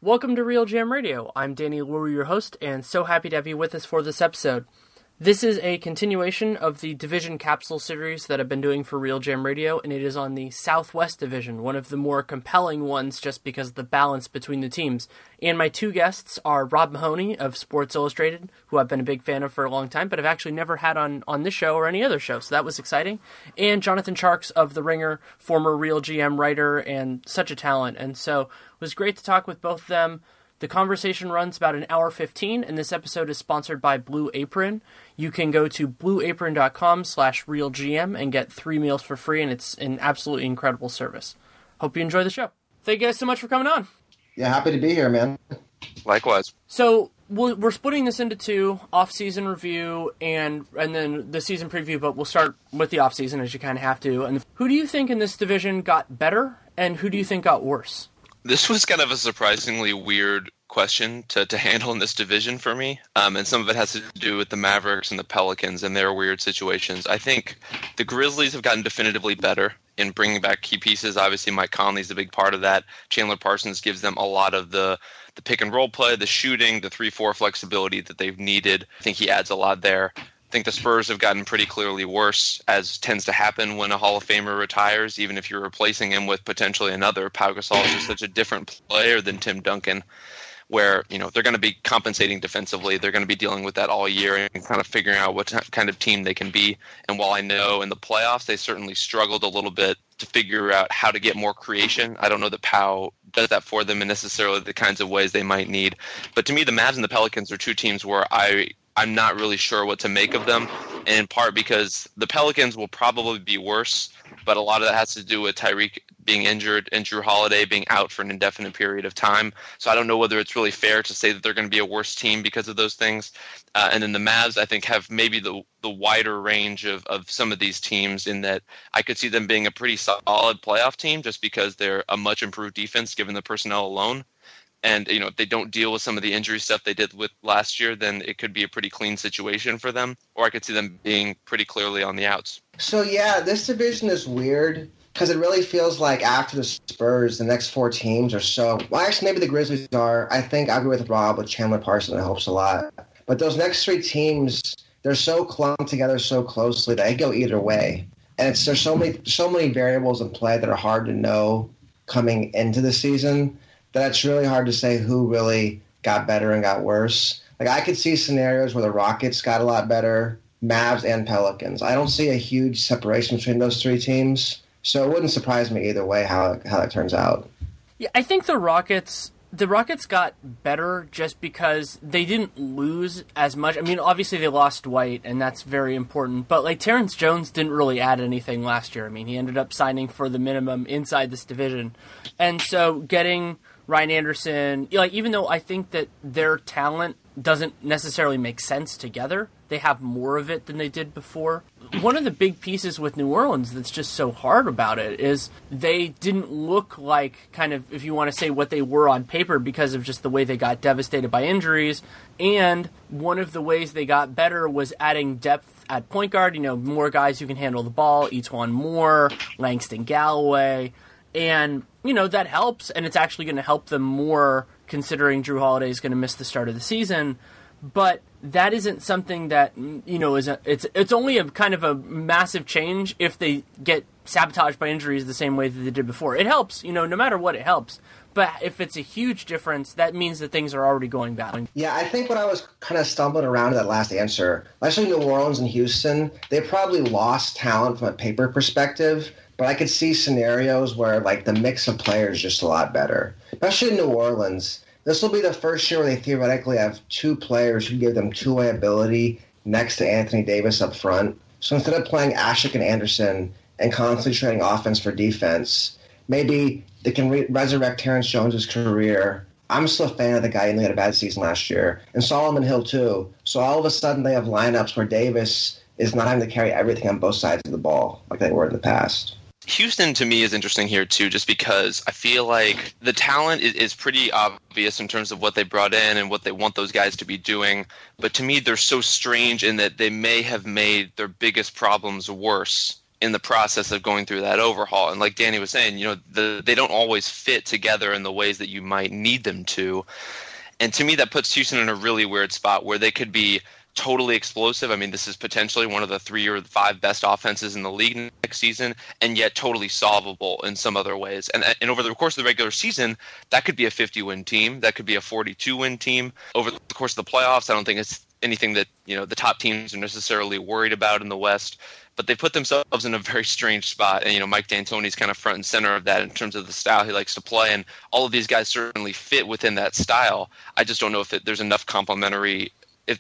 Welcome to Real Jam Radio. I'm Danny Leroux, your host, and so happy to have you with us for this episode. This is a continuation of the Division Capsule series that I've been doing for Real Jam Radio, and it is on the Southwest Division, one of the more compelling ones just because of the balance between the teams. And my two guests are Rob Mahoney of Sports Illustrated, who I've been a big fan of for a long time, but I've actually never had on this show or any other show, so that was exciting. And Jonathan Tjarks of The Ringer, former Real GM writer and such a talent, and so it was great to talk with both of them. The conversation runs about an hour 15, and this episode is sponsored by Blue Apron. You can go to blueapron.com/realgm and get 3 meals for free, and it's an absolutely incredible service. Hope you enjoy the show. Thank you guys so much for coming on. Yeah, happy to be here, man. Likewise. So we're splitting this into two, off-season review and then the season preview, but we'll start with the off-season as you kind of have to. And who do you think in this division got better, and who do you think got worse? This was kind of a surprisingly weird question to handle in this division for me, and some of it has to do with the Mavericks and the Pelicans and their weird situations. I think the Grizzlies have gotten definitively better in bringing back key pieces. Obviously, Mike Conley's a big part of that. Chandler Parsons gives them a lot of the pick-and-roll play, the shooting, the 3-4 flexibility that they've needed. I think he adds a lot there. I think the Spurs have gotten pretty clearly worse, as tends to happen when a Hall of Famer retires, even if you're replacing him with potentially another. Pau Gasol is just such a different player than Tim Duncan, where they're going to be compensating defensively. They're going to be dealing with that all year and kind of figuring out what kind of team they can be. And while I know in the playoffs they certainly struggled a little bit to figure out how to get more creation, I don't know that Pau does that for them in necessarily the kinds of ways they might need. But to me, the Mavs and the Pelicans are two teams where I'm not really sure what to make of them, in part because the Pelicans will probably be worse, but a lot of that has to do with Tyreek being injured and Jrue Holiday being out for an indefinite period of time. So I don't know whether it's really fair to say that they're going to be a worse team because of those things. And then the Mavs, I think, have maybe the wider range of some of these teams, in that I could see them being a pretty solid playoff team just because they're a much improved defense given the personnel alone. And, if they don't deal with some of the injury stuff they did with last year, then it could be a pretty clean situation for them. Or I could see them being pretty clearly on the outs. So, yeah, this division is weird because it really feels like after the Spurs, the next four teams are so – well, actually, maybe the Grizzlies are. I think I agree with Rob with Chandler Parsons. It helps a lot. But those next three teams, they're so clung together so closely that they go either way. And there's so many variables in play that are hard to know coming into the season that it's really hard to say who really got better and got worse. Like, I could see scenarios where the Rockets got a lot better, Mavs and Pelicans. I don't see a huge separation between those three teams, so it wouldn't surprise me either way how it turns out. Yeah, I think the Rockets got better just because they didn't lose as much. I mean, obviously they lost Dwight, and that's very important, but like Terrence Jones didn't really add anything last year. I mean, he ended up signing for the minimum inside this division. And so getting Ryan Anderson, even though I think that their talent doesn't necessarily make sense together, they have more of it than they did before. One of the big pieces with New Orleans that's just so hard about it is they didn't look like kind of, if you want to say, what they were on paper because of just the way they got devastated by injuries. And one of the ways they got better was adding depth at point guard, more guys who can handle the ball, Etuan Moore, Langston Galloway. And, that helps, and it's actually going to help them more considering Jrue Holiday is going to miss the start of the season. But that isn't something that, it's only a kind of a massive change if they get sabotaged by injuries the same way that they did before. It helps, no matter what, it helps. But if it's a huge difference, that means that things are already going bad. Yeah, I think when I was kind of stumbling around to that last answer, actually New Orleans and Houston, they probably lost talent from a paper perspective, but I could see scenarios where like the mix of players is just a lot better. Especially in New Orleans, this will be the first year where they theoretically have two players who give them two-way ability next to Anthony Davis up front. So instead of playing Ashik and Anderson and constantly trading offense for defense, maybe they can resurrect Terrence Jones' career. I'm still a fan of the guy, and he had a bad season last year. And Solomon Hill, too. So all of a sudden they have lineups where Davis is not having to carry everything on both sides of the ball like they were in the past. Houston, to me, is interesting here, too, just because I feel like the talent is pretty obvious in terms of what they brought in and what they want those guys to be doing. But to me, they're so strange in that they may have made their biggest problems worse in the process of going through that overhaul. And like Danny was saying, they don't always fit together in the ways that you might need them to. And to me, that puts Houston in a really weird spot where they could be totally explosive. I mean, this is potentially one of the 3 or 5 best offenses in the league next season, and yet totally solvable in some other ways. And over the course of the regular season, that could be a 50-win team. That could be a 42-win team. Over the course of the playoffs, I don't think it's anything that the top teams are necessarily worried about in the West. But they put themselves in a very strange spot. And, Mike D'Antoni's kind of front and center of that in terms of the style he likes to play. And all of these guys certainly fit within that style. I just don't know if there's enough complementing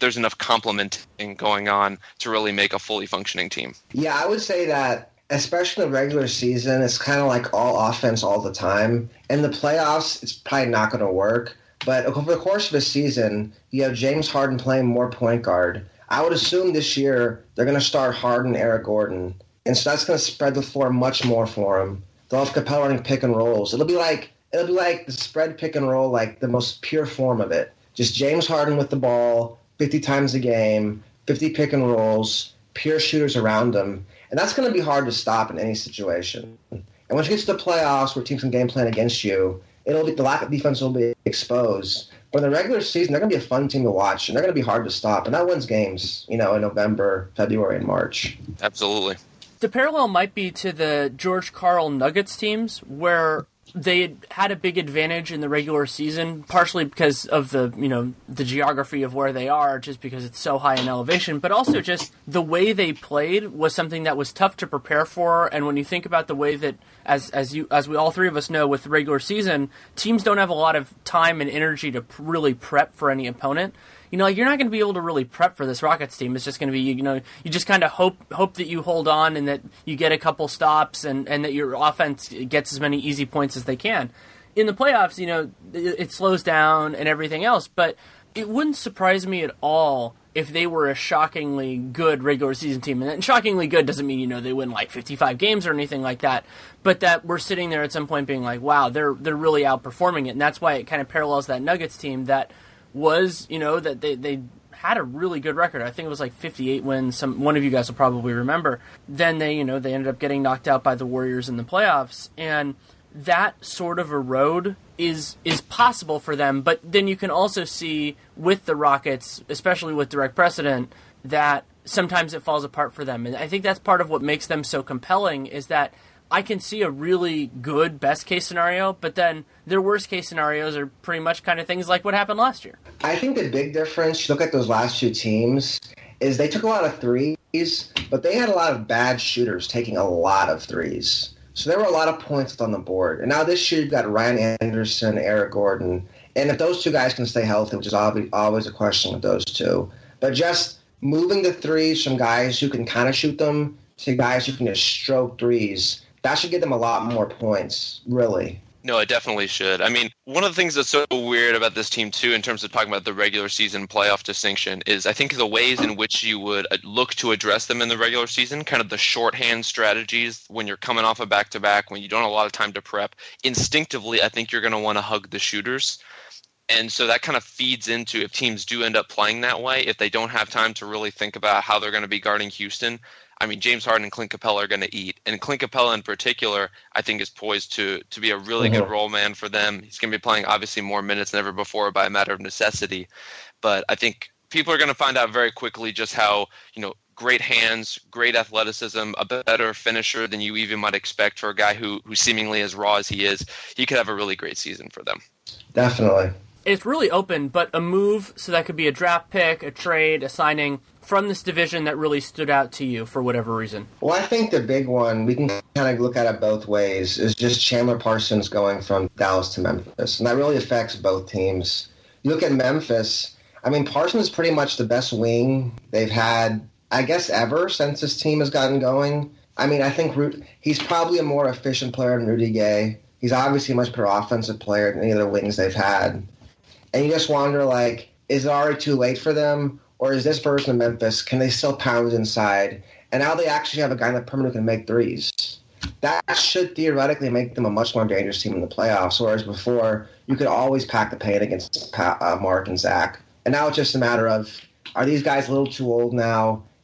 going on to really make a fully functioning team. Yeah, I would say that, especially in the regular season, it's kind of like all offense all the time. In the playoffs, it's probably not going to work. But over the course of a season, you have James Harden playing more point guard. I would assume this year they're going to start Harden, Eric Gordon, and so that's going to spread the floor much more for him. They'll have Capella running pick and rolls. It'll be like the spread pick and roll, like the most pure form of it. Just James Harden with the ball 50 times a game, 50 pick and rolls, pure shooters around him, and that's going to be hard to stop in any situation. And once you get to the playoffs where teams can game plan against you, the lack of defense will be exposed. But in the regular season, they're going to be a fun team to watch, and they're going to be hard to stop. And that wins games, in November, February, and March. Absolutely. The parallel might be to the George Karl Nuggets teams, where they had a big advantage in the regular season, partially because of the geography of where they are, just because it's so high in elevation, but also just the way they played was something that was tough to prepare for. And when you think about the way that, as we all three of us know, with the regular season, teams don't have a lot of time and energy to really prep for any opponent. You're not going to be able to really prep for this Rockets team. It's just going to be, you just kind of hope that you hold on and that you get a couple stops and that your offense gets as many easy points as they can. In the playoffs, it slows down and everything else, but it wouldn't surprise me at all if they were a shockingly good regular season team. And shockingly good doesn't mean, they win like 55 games or anything like that, but that we're sitting there at some point being like, wow, they're really outperforming it. And that's why it kind of parallels that Nuggets team that was, that they had a really good record. I think it was like 58 wins. One of you guys will probably remember. Then they ended up getting knocked out by the Warriors in the playoffs, and that sort of a road is possible for them. But then you can also see with the Rockets, especially with direct precedent, that sometimes it falls apart for them. And I think that's part of what makes them so compelling, is that I can see a really good best-case scenario, but then their worst-case scenarios are pretty much kind of things like what happened last year. I think the big difference, look at those last two teams, is they took a lot of threes, but they had a lot of bad shooters taking a lot of threes. So there were a lot of points on the board. And now this year you've got Ryan Anderson, Eric Gordon, and if those two guys can stay healthy, which is always a question with those two, but just moving the threes from guys who can kind of shoot them to guys who can just stroke threes, that should give them a lot more points, really. No, it definitely should. I mean, one of the things that's so weird about this team, too, in terms of talking about the regular season playoff distinction, is I think the ways in which you would look to address them in the regular season, kind of the shorthand strategies when you're coming off a back-to-back, when you don't have a lot of time to prep, instinctively, I think you're going to want to hug the shooters. And so that kind of feeds into, if teams do end up playing that way, if they don't have time to really think about how they're going to be guarding Houston, I mean, James Harden and Clint Capella are going to eat. And Clint Capella in particular, I think, is poised to be a really good role man for them. He's going to be playing, obviously, more minutes than ever before by a matter of necessity. But I think people are going to find out very quickly just how, great hands, great athleticism, a better finisher than you even might expect for a guy who seemingly as raw as he is. He could have a really great season for them. Definitely. It's really open, but a move, so that could be a draft pick, a trade, a signing from this division that really stood out to you for whatever reason. Well, I think the big one, we can kind of look at it both ways, is just Chandler Parsons going from Dallas to Memphis. And that really affects both teams. You look at Memphis, I mean, Parsons is pretty much the best wing they've had, I guess, ever since this team has gotten going. I mean, I think he's probably a more efficient player than Rudy Gay. He's obviously a much better offensive player than any of the wings they've had. And you just wonder, is it already too late for them? Or is this version of Memphis, can they still pound it inside? And now they actually have a guy in the perimeter who can make threes. That should theoretically make them a much more dangerous team in the playoffs, whereas before, you could always pack the paint against Mark and Zach. And now it's just a matter of, are these guys a little too old now?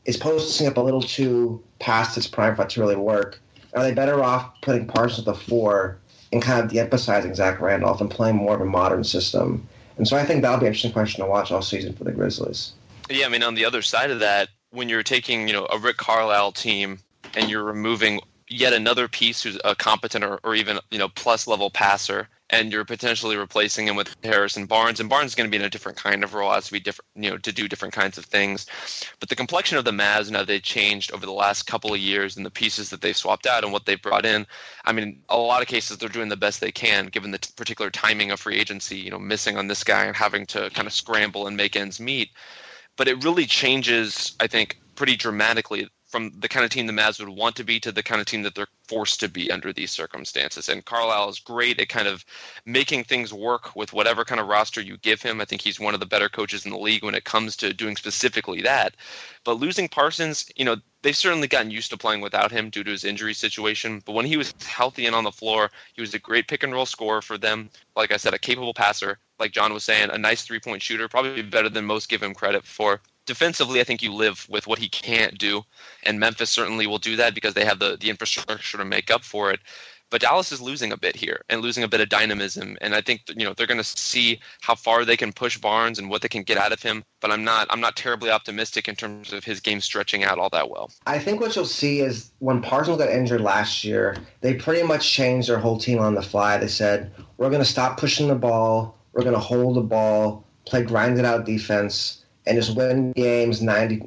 is posting up a little too past its prime for it to really work? Are they better off putting Parsons at the 4 and kind of de-emphasizing Zach Randolph and playing more of a modern system? And so I think that'll be an interesting question to watch all season for the Grizzlies. Yeah, I mean, on the other side of that, when you're taking, a Rick Carlisle team and you're removing yet another piece who's a competent or even, plus level passer, and you're potentially replacing him with Harrison Barnes, and Barnes is going to be in a different kind of role, has to be different, to do different kinds of things. But the complexion of the Mavs, now they've changed over the last couple of years, and the pieces that they've swapped out and what they've brought in. I mean, a lot of cases they're doing the best they can, given the particular timing of free agency, missing on this guy and having to kind of scramble and make ends meet. But it really changes, I think, pretty dramatically from the kind of team the Mavs would want to be to the kind of team that they're forced to be under these circumstances. And Carlisle is great at kind of making things work with whatever kind of roster you give him. I think he's one of the better coaches in the league when it comes to doing specifically that. But losing Parsons, they've certainly gotten used to playing without him due to his injury situation. But when he was healthy and on the floor, he was a great pick and roll scorer for them. Like I said, a capable passer, like John was saying, a nice three-point shooter, probably better than most give him credit for. Defensively, I think you live with what he can't do, and Memphis certainly will do that because they have the infrastructure to make up for it. But Dallas is losing a bit here and losing a bit of dynamism, and I think they're going to see how far they can push Barnes and what they can get out of him. But I'm not terribly optimistic in terms of his game stretching out all that well. I think what you'll see is when Parsons got injured last year, they pretty much changed their whole team on the fly. They said, we're going to stop pushing the ball, we're going to hold the ball, play grinded out defense, and just win games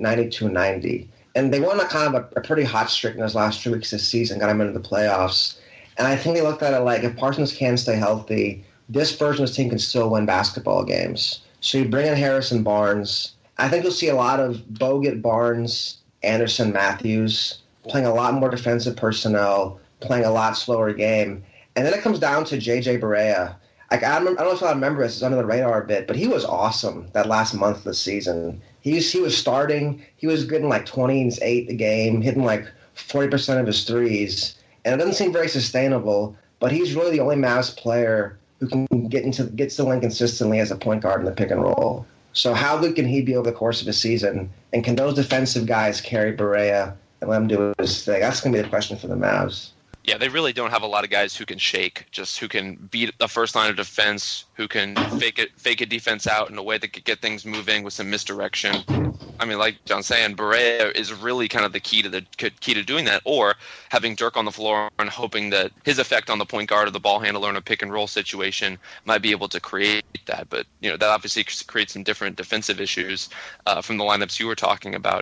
92-90. And they won a pretty hot streak in those last 2 weeks this season, got them into the playoffs. And I think they looked at it like, if Parsons can stay healthy, this version of this team can still win basketball games. So you bring in Harrison Barnes. I think you'll see a lot of Bogut, Barnes, Anderson, Matthews, playing a lot more defensive personnel, playing a lot slower game. And then it comes down to J.J. Barea. I don't know if I remember this, it's under the radar a bit, but he was awesome that last month of the season. He was starting, he was getting like 28 a game, hitting like 40% of his threes, and it doesn't seem very sustainable, but he's really the only Mavs player who can gets to the lane consistently as a point guard in the pick and roll. So how good can he be over the course of a season, and can those defensive guys carry Barea and let him do his thing? That's going to be the question for the Mavs. Yeah, they really don't have a lot of guys who can shake, just who can beat the first line of defense, who can fake a defense out in a way that could get things moving with some misdirection. I mean, like John's saying, Barea is really kind of the key to doing that, or having Dirk on the floor and hoping that his effect on the point guard or the ball handler in a pick and roll situation might be able to create that. But that obviously creates some different defensive issues from the lineups you were talking about.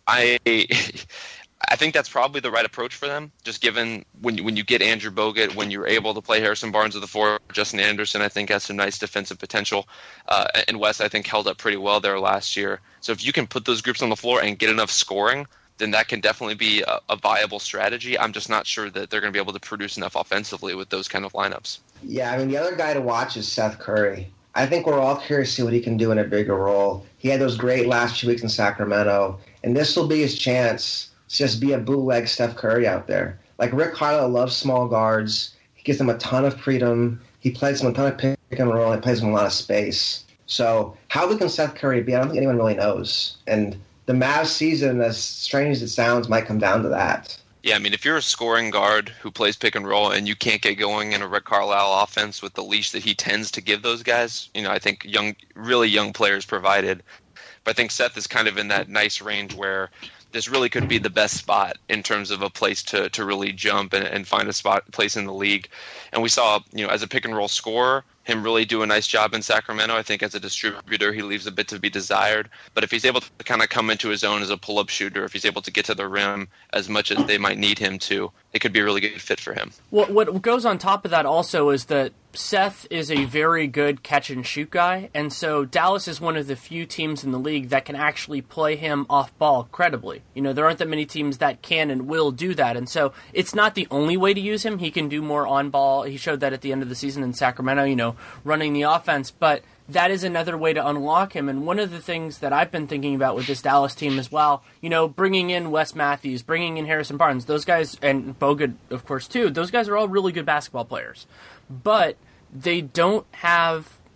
I think that's probably the right approach for them, just given when you get Andrew Bogut, when you're able to play Harrison Barnes at the 4, Justin Anderson, I think, has some nice defensive potential. And Wes, I think, held up pretty well there last year. So if you can put those groups on the floor and get enough scoring, then that can definitely be a viable strategy. I'm just not sure that they're going to be able to produce enough offensively with those kind of lineups. Yeah, I mean, the other guy to watch is Seth Curry. I think we're all curious to see what he can do in a bigger role. He had those great last 2 weeks in Sacramento, and this will be his chance to just be a bootleg Steph Curry out there. Like, Rick Carlisle loves small guards. He gives them a ton of freedom. He plays them a ton of pick and roll. He plays them a lot of space. So how good can Seth Curry be? I don't think anyone really knows. And the Mavs season, as strange as it sounds, might come down to that. Yeah, I mean, if you're a scoring guard who plays pick and roll and you can't get going in a Rick Carlisle offense with the leash that he tends to give those guys, I think really young players provided. But I think Seth is kind of in that nice range where this really could be the best spot in terms of a place to really jump and find a place in the league. And we saw, as a pick and roll scorer, him really do a nice job in Sacramento. I think as a distributor, he leaves a bit to be desired. But if he's able to kind of come into his own as a pull-up shooter, if he's able to get to the rim as much as they might need him to, it could be a really good fit for him. What goes on top of that also is that Seth is a very good catch-and-shoot guy, and so Dallas is one of the few teams in the league that can actually play him off-ball credibly. There aren't that many teams that can and will do that, and so it's not the only way to use him. He can do more on-ball. He showed that at the end of the season in Sacramento, running the offense, but that is another way to unlock him. And one of the things that I've been thinking about with this Dallas team as well, bringing in Wes Matthews, bringing in Harrison Barnes, those guys, and Bogut, of course, too, those guys are all really good basketball players. But they don't have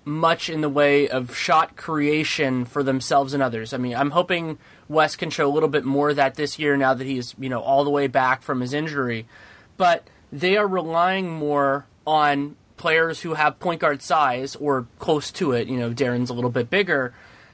much in the way of shot creation for themselves and others. I mean, I'm hoping Wes can show a little bit more of that this year now that he's, all the way back from his injury. But they are relying more on players who have point guard size or close to it. Darren's a little bit bigger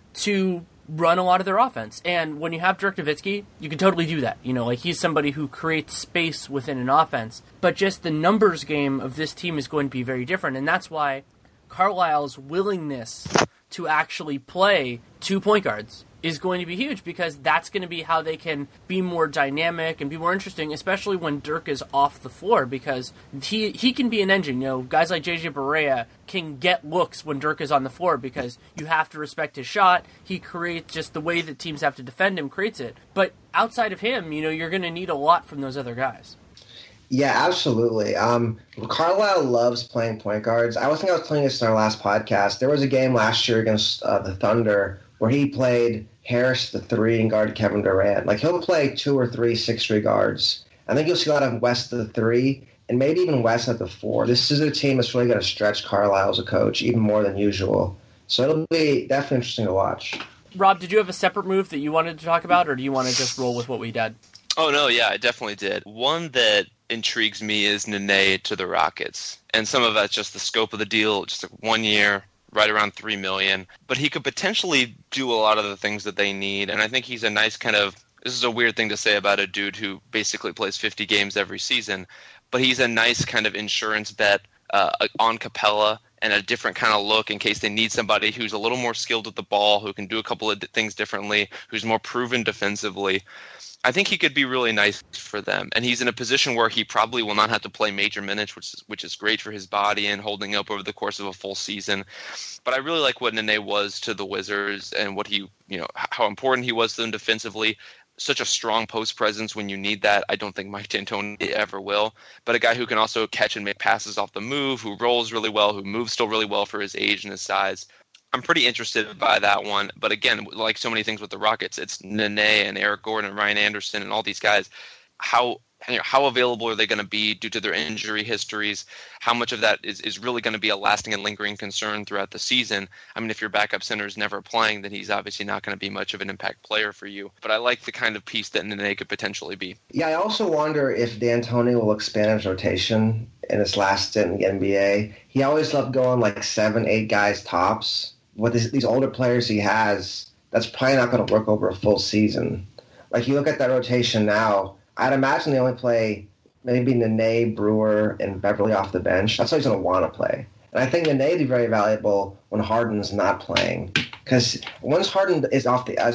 to run a lot of their offense. And when you have Dirk Nowitzki, you can totally do that. He's somebody who creates space within an offense. But just the numbers game of this team is going to be very different. And that's why Carlisle's willingness to actually play 2 point guards is going to be huge, because that's going to be how they can be more dynamic and be more interesting, especially when Dirk is off the floor, because he can be an engine. Guys like JJ Barea can get looks when Dirk is on the floor because you have to respect his shot. He creates just the way that teams have to defend him, creates it. But outside of him, you're going to need a lot from those other guys. Yeah, absolutely. Carlisle loves playing point guards. I think I was playing this in our last podcast. There was a game last year against the Thunder where he played Harris the 3 and guarded Kevin Durant. He'll play 2 or 3 6'3" guards. I think you'll see a lot of West the 3 and maybe even West at the 4. This is a team that's really going to stretch Carlisle as a coach even more than usual. So it'll be definitely interesting to watch. Rob, did you have a separate move that you wanted to talk about, or do you want to just roll with what we did? Oh, no, yeah, I definitely did. One that intrigues me is Nene to the Rockets. And some of that's just the scope of the deal, just 1 year, right around $3 million. But he could potentially do a lot of the things that they need. And I think he's a nice kind of, this is a weird thing to say about a dude who basically plays 50 games every season, but he's a nice kind of insurance bet on Capella and a different kind of look in case they need somebody who's a little more skilled with the ball, who can do a couple of things differently, who's more proven defensively. I think he could be really nice for them. And he's in a position where he probably will not have to play major minutes, which is great for his body and holding up over the course of a full season. But I really like what Nene was to the Wizards and what he, how important he was to them defensively. Such a strong post presence when you need that. I don't think Mike D'Antoni ever will. But a guy who can also catch and make passes off the move, who rolls really well, who moves still really well for his age and his size. I'm pretty interested by that one. But again, like so many things with the Rockets, it's Nene and Eric Gordon and Ryan Anderson and all these guys. How available are they going to be due to their injury histories? How much of that is really going to be a lasting and lingering concern throughout the season? I mean, if your backup center is never playing, then he's obviously not going to be much of an impact player for you. But I like the kind of piece that Nene could potentially be. Yeah, I also wonder if D'Antoni will expand his rotation in his last stint in the NBA. He always loved going 7-8 guys tops. With these older players he has, that's probably not going to work over a full season. You look at that rotation now, I'd imagine they only play maybe Nene, Brewer, and Beverly off the bench. That's how he's going to want to play. And I think Nene would be very valuable when Harden's not playing. Because once Harden is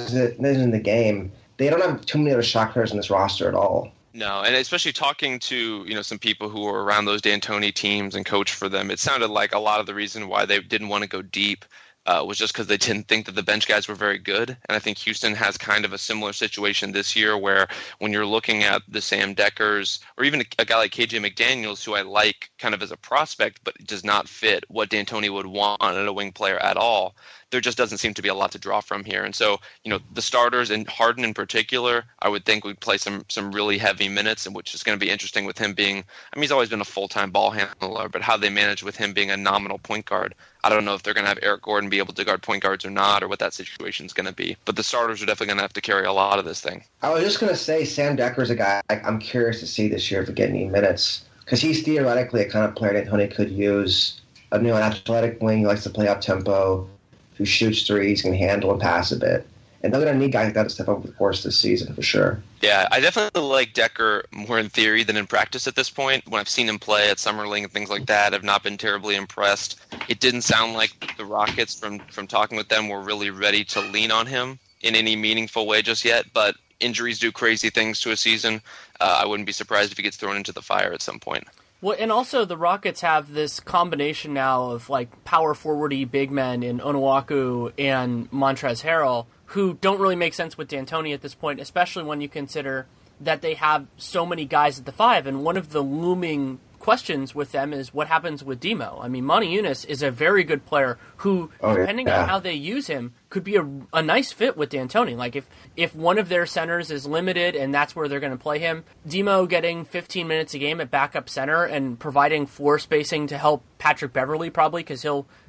in the game, they don't have too many other shot creators in this roster at all. No, and especially talking to some people who were around those D'Antoni teams and coached for them, it sounded like a lot of the reason why they didn't want to go deep was just because they didn't think that the bench guys were very good. And I think Houston has kind of a similar situation this year where when you're looking at the Sam Deckers or even a guy like KJ McDaniels, who I like kind of as a prospect, but does not fit what D'Antoni would want in a wing player at all, there just doesn't seem to be a lot to draw from here. And so, the starters, and Harden in particular, I would think would play some really heavy minutes, and which is going to be interesting with him being, he's always been a full-time ball handler, but how they manage with him being a nominal point guard. I don't know if they're going to have Eric Gordon be able to guard point guards or not, or what that situation is going to be. But the starters are definitely going to have to carry a lot of this thing. I was just going to say Sam Decker's a guy I'm curious to see this year if he get any minutes, because he's theoretically a kind of player that Tony could use. An athletic wing, he likes to play up-tempo, who shoots threes, can handle and pass a bit. And they're going to need guys like that to step up over the course of the season for sure. Yeah, I definitely like Decker more in theory than in practice at this point. When I've seen him play at Summer League and things like that, I've not been terribly impressed. It didn't sound like the Rockets, from talking with them, were really ready to lean on him in any meaningful way just yet. But injuries do crazy things to a season. I wouldn't be surprised if he gets thrown into the fire at some point. Well, and also the Rockets have this combination now of power forward-y big men in Onuaku and Montrezl Harrell, who don't really make sense with D'Antoni at this point, especially when you consider that they have so many guys at the 5. And one of the looming questions with them is what happens with Demo. Monty Eunice is a very good player who, depending on how they use him, could be a nice fit with D'Antoni. If one of their centers is limited and that's where they're going to play him, Demo getting 15 minutes a game at backup center and providing floor spacing to help Patrick Beverly probably, because he'll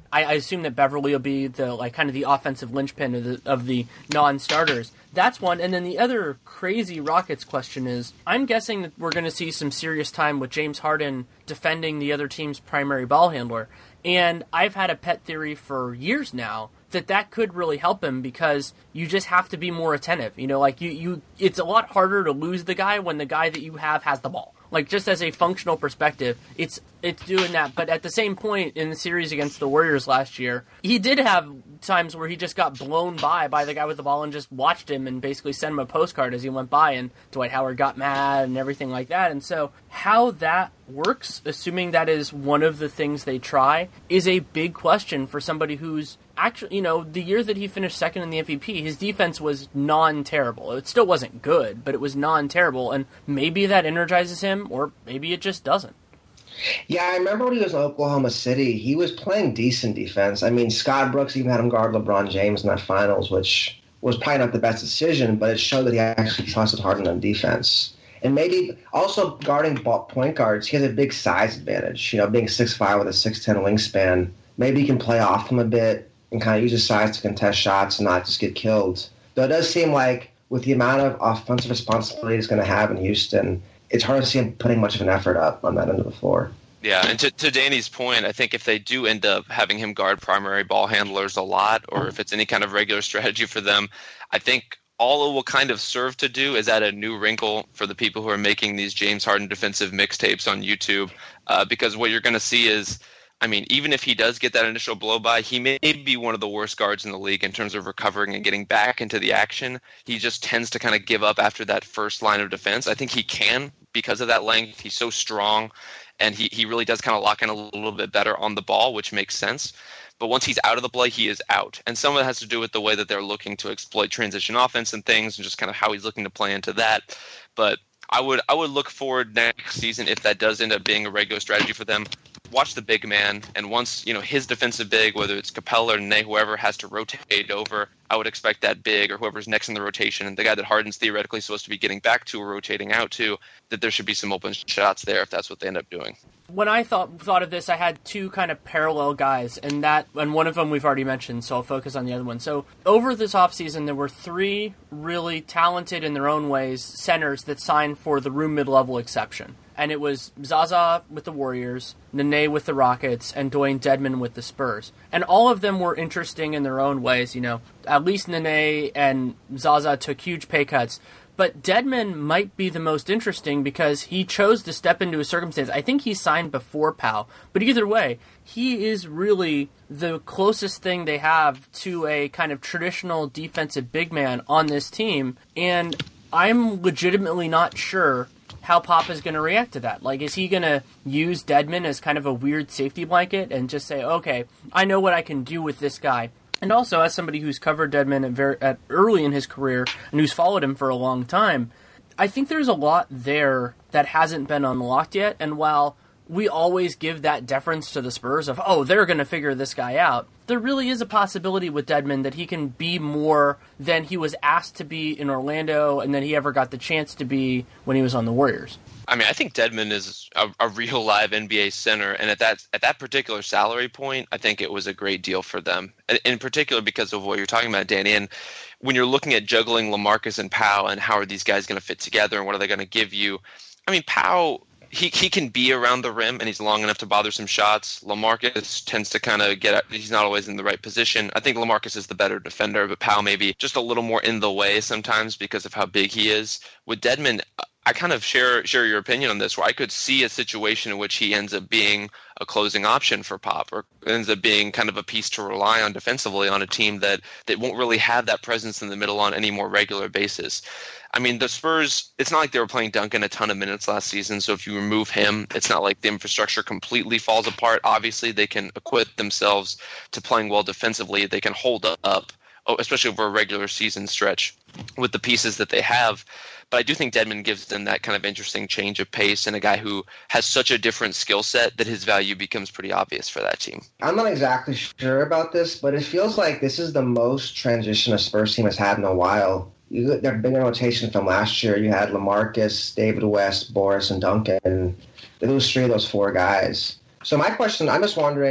I assume that Beverly will be the kind of the offensive linchpin of the non-starters. That's one. And then the other crazy Rockets question is, I'm guessing that we're going to see some serious time with James Harden defending the other team's primary ball handler. And I've had a pet theory for years now that could really help him, because you just have to be more attentive. It's a lot harder to lose the guy when the guy that you have has the ball. Just as a functional perspective, it's doing that. But at the same point, in the series against the Warriors last year, he did have times where he just got blown by the guy with the ball and just watched him and basically sent him a postcard as he went by, and Dwight Howard got mad and everything like that. And so how that works, assuming that is one of the things they try, is a big question for somebody who's actually, the year that he finished second in the MVP, his defense was non-terrible. It still wasn't good, but it was non-terrible, and maybe that energizes him, or maybe it just doesn't. Yeah, I remember when he was in Oklahoma City, he was playing decent defense. I mean, Scott Brooks even had him guard LeBron James in that finals, which was probably not the best decision, but it showed that he actually trusted Harden on defense. And maybe also guarding point guards, he has a big size advantage. Being 6'5" with a 6'10" wingspan, maybe he can play off him a bit and kind of use his size to contest shots and not just get killed. Though it does seem like with the amount of offensive responsibility he's going to have in Houston, it's hard to see him putting much of an effort up on that end of the floor. Yeah, and to Danny's point, I think if they do end up having him guard primary ball handlers a lot, or if it's any kind of regular strategy for them, I think all it will kind of serve to do is add a new wrinkle for the people who are making these James Harden defensive mixtapes on YouTube, because what you're going to see is, even if he does get that initial blow-by, he may be one of the worst guards in the league in terms of recovering and getting back into the action. He just tends to kind of give up after that first line of defense. I think he can because of that length. He's so strong, and he really does kind of lock in a little bit better on the ball, which makes sense. But once he's out of the play, he is out. And some of it has to do with the way that they're looking to exploit transition offense and things, and just kind of how he's looking to play into that. But I would look forward next season, if that does end up being a regular strategy for them, watch the big man, and once his defensive big, whether it's Capella or Nene, whoever has to rotate over, I would expect that big, or whoever's next in the rotation, and the guy that Harden's theoretically supposed to be getting back to or rotating out to, that there should be some open shots there if that's what they end up doing. When I thought of this, I had two kind of parallel guys, and one of them we've already mentioned, so I'll focus on the other one. So over this offseason, there were three really talented in their own ways centers that signed for the room mid-level exception. And it was Zaza with the Warriors, Nene with the Rockets, and Dwayne Dedmon with the Spurs. And all of them were interesting in their own ways. At least Nene and Zaza took huge pay cuts. But Dedmon might be the most interesting because he chose to step into a circumstance. I think he signed before Powell. But either way, he is really the closest thing they have to a kind of traditional defensive big man on this team. And I'm legitimately not sure how Pop is going to react to that. Is he going to use Dedmon as kind of a weird safety blanket and just say, okay, I know what I can do with this guy? And also, as somebody who's covered Dedmon at early in his career and who's followed him for a long time, I think there's a lot there that hasn't been unlocked yet. And while we always give that deference to the Spurs of, they're going to figure this guy out, there really is a possibility with Dedmon that he can be more than he was asked to be in Orlando and than he ever got the chance to be when he was on the Warriors. I think Dedmon is a real live NBA center, and at that particular salary point, I think it was a great deal for them, in particular because of what you're talking about, Danny. And when you're looking at juggling LaMarcus and Powell and how are these guys going to fit together and what are they going to give you, Powell, he can be around the rim and he's long enough to bother some shots. LaMarcus tends to kind of he's not always in the right position. I think LaMarcus is the better defender, but Powell maybe just a little more in the way sometimes because of how big he is. With Dedmon, I kind of share your opinion on this, where I could see a situation in which he ends up being a closing option for Pop, or ends up being kind of a piece to rely on defensively on a team that won't really have that presence in the middle on any more regular basis. The Spurs, it's not like they were playing Duncan a ton of minutes last season, so if you remove him, it's not like the infrastructure completely falls apart. Obviously, they can equip themselves to playing well defensively. They can hold up, especially over a regular season stretch with the pieces that they have. But I do think Dedmon gives them that kind of interesting change of pace, and a guy who has such a different skill set that his value becomes pretty obvious for that team. I'm not exactly sure about this, but it feels like this is the most transition a Spurs team has had in a while. Their bigger rotation from last year, you had LaMarcus, David West, Boris, and Duncan. Those four guys. So my question, I'm just wondering,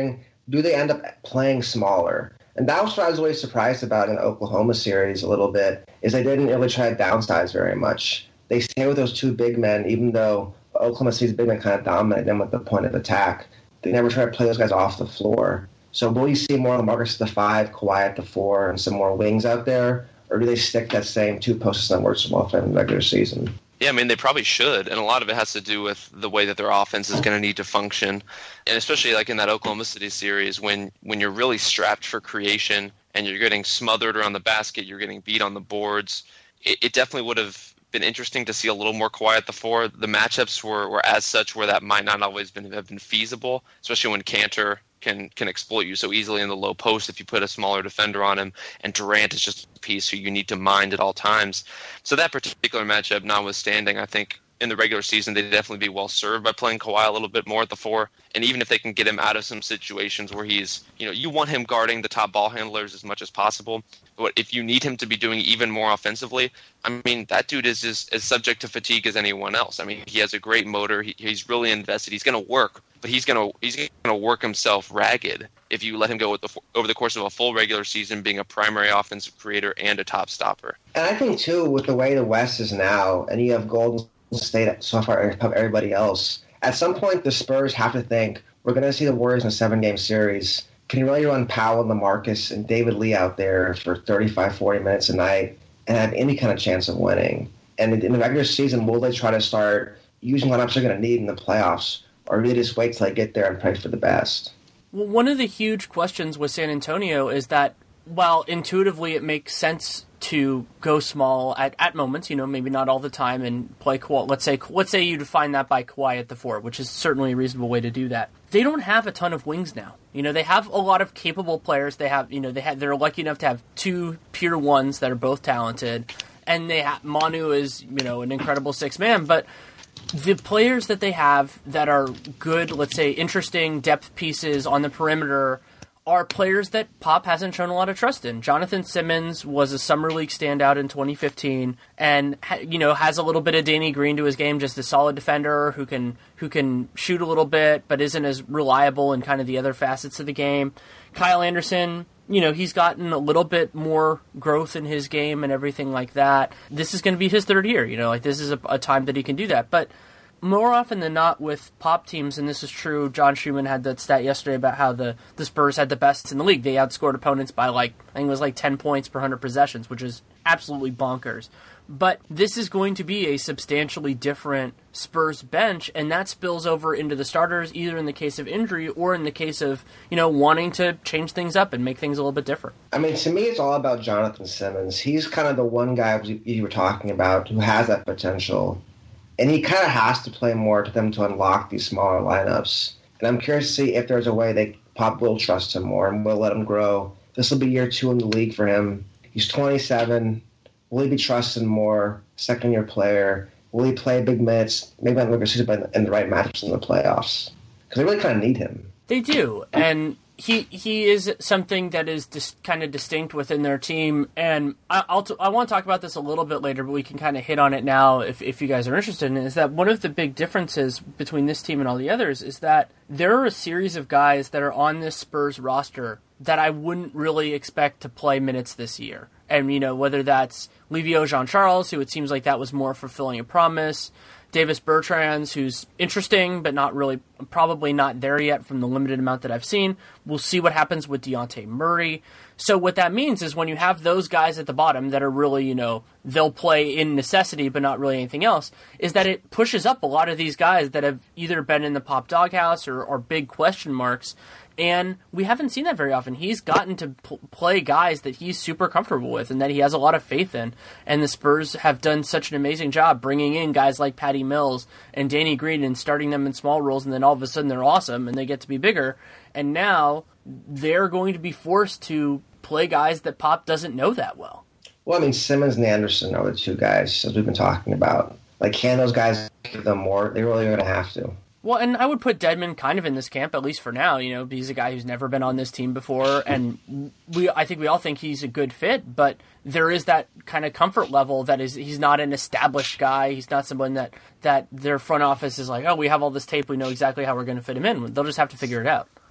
do they end up playing smaller? And that was what I was always surprised about in the Oklahoma series a little bit, is they didn't really try to downsize very much. They stay with those two big men, even though Oklahoma City's big men kind of dominate them with the point of attack. They never try to play those guys off the floor. So will you see more of Marcus at the 5, Kawhi at the 4, and some more wings out there? Or do they stick that same two posts that works so well for them in the regular season? Yeah, I mean, they probably should, and a lot of it has to do with the way that their offense is going to need to function, and especially like in that Oklahoma City series when you're really strapped for creation and you're getting smothered around the basket, you're getting beat on the boards. It definitely would have been interesting to see a little more Kawhi at the 4. The matchups were as such where that might not always have been feasible, especially when Kanter can exploit you so easily in the low post if you put a smaller defender on him, and Durant is just a piece who you need to mind at all times. So that particular matchup notwithstanding, I think in the regular season they'd definitely be well served by playing Kawhi a little bit more at the 4. And even if they can get him out of some situations where he's, you want him guarding the top ball handlers as much as possible. But if you need him to be doing even more offensively, I mean, that dude is just as subject to fatigue as anyone else. I mean, he has a great motor. He's really invested. He's going to work, but he's going to work himself ragged if you let him go over the course of a full regular season, being a primary offensive creator and a top stopper. And I think, too, with the way the West is now, and you have Golden State so far above everybody else, at some point the Spurs have to think, we're going to see the Warriors in a 7-game series. Can you really run Powell, LaMarcus, and David Lee out there for 35, 40 minutes a night and have any kind of chance of winning? And in the regular season, will they try to start using lineups they're going to need in the playoffs, or really just wait till they get there and pray for the best? Well, one of the huge questions with San Antonio is that while intuitively it makes sense to go small at moments, maybe not all the time, and play Kawhi. Let's say you define that by Kawhi at the 4, which is certainly a reasonable way to do that. They don't have a ton of wings now. They have a lot of capable players. They're lucky enough to have 2 pure ones that are both talented, and Manu is an incredible 6-man. But the players that they have that are good, let's say interesting depth pieces on the perimeter, are players that Pop hasn't shown a lot of trust in. Jonathan Simmons was a Summer League standout in 2015 and, has a little bit of Danny Green to his game, just a solid defender who can shoot a little bit but isn't as reliable in kind of the other facets of the game. Kyle Anderson, he's gotten a little bit more growth in his game and everything like that. This is going to be his 3rd year, this is a time that he can do that. But more often than not with Pop teams, and this is true, John Schumann had that stat yesterday about how the Spurs had the best in the league. They outscored opponents by I think it was 10 points per 100 possessions, which is absolutely bonkers. But this is going to be a substantially different Spurs bench, and that spills over into the starters, either in the case of injury or in the case of, wanting to change things up and make things a little bit different. I mean, to me, it's all about Jonathan Simmons. He's kind of the one guy you were talking about who has that potential. And he kind of has to play more to them to unlock these smaller lineups. And I'm curious to see if there's a way Pop will trust him more and will let him grow. This will be year 2 in the league for him. He's 27. Will he be trusted more? Second-year player. Will he play big minutes? Maybe not in the regular season, but in the right matchups in the playoffs. Because they really kind of need him. They do. And he is something that is kind of distinct within their team, and I want to talk about this a little bit later, but we can kind of hit on it now if you guys are interested in it, is that one of the big differences between this team and all the others is that there are a series of guys that are on this Spurs roster that I wouldn't really expect to play minutes this year. And, whether that's Livio Jean-Charles, who it seems like that was more fulfilling a promise, Davis Bertans, who's interesting, but not really, probably not there yet from the limited amount that I've seen. We'll see what happens with Dejounte Murray. So what that means is when you have those guys at the bottom that are really, they'll play in necessity, but not really anything else, is that it pushes up a lot of these guys that have either been in the Pop doghouse or big question marks. And we haven't seen that very often. He's gotten to play guys that he's super comfortable with and that he has a lot of faith in. And the Spurs have done such an amazing job bringing in guys like Patty Mills and Danny Green and starting them in small roles, and then all of a sudden they're awesome and they get to be bigger. And now they're going to be forced to play guys that Pop doesn't know that well. Well, I mean, Simmons and Anderson are the 2 guys, as we've been talking about. Can those guys give them more? They really are going to have to. Well, and I would put Dedmon kind of in this camp, at least for now. He's a guy who's never been on this team before, and I think we all think he's a good fit, but there is that kind of comfort level that he's not an established guy. He's not someone that their front office is like, oh, we have all this tape, we know exactly how we're going to fit him in. They'll just have to figure it out.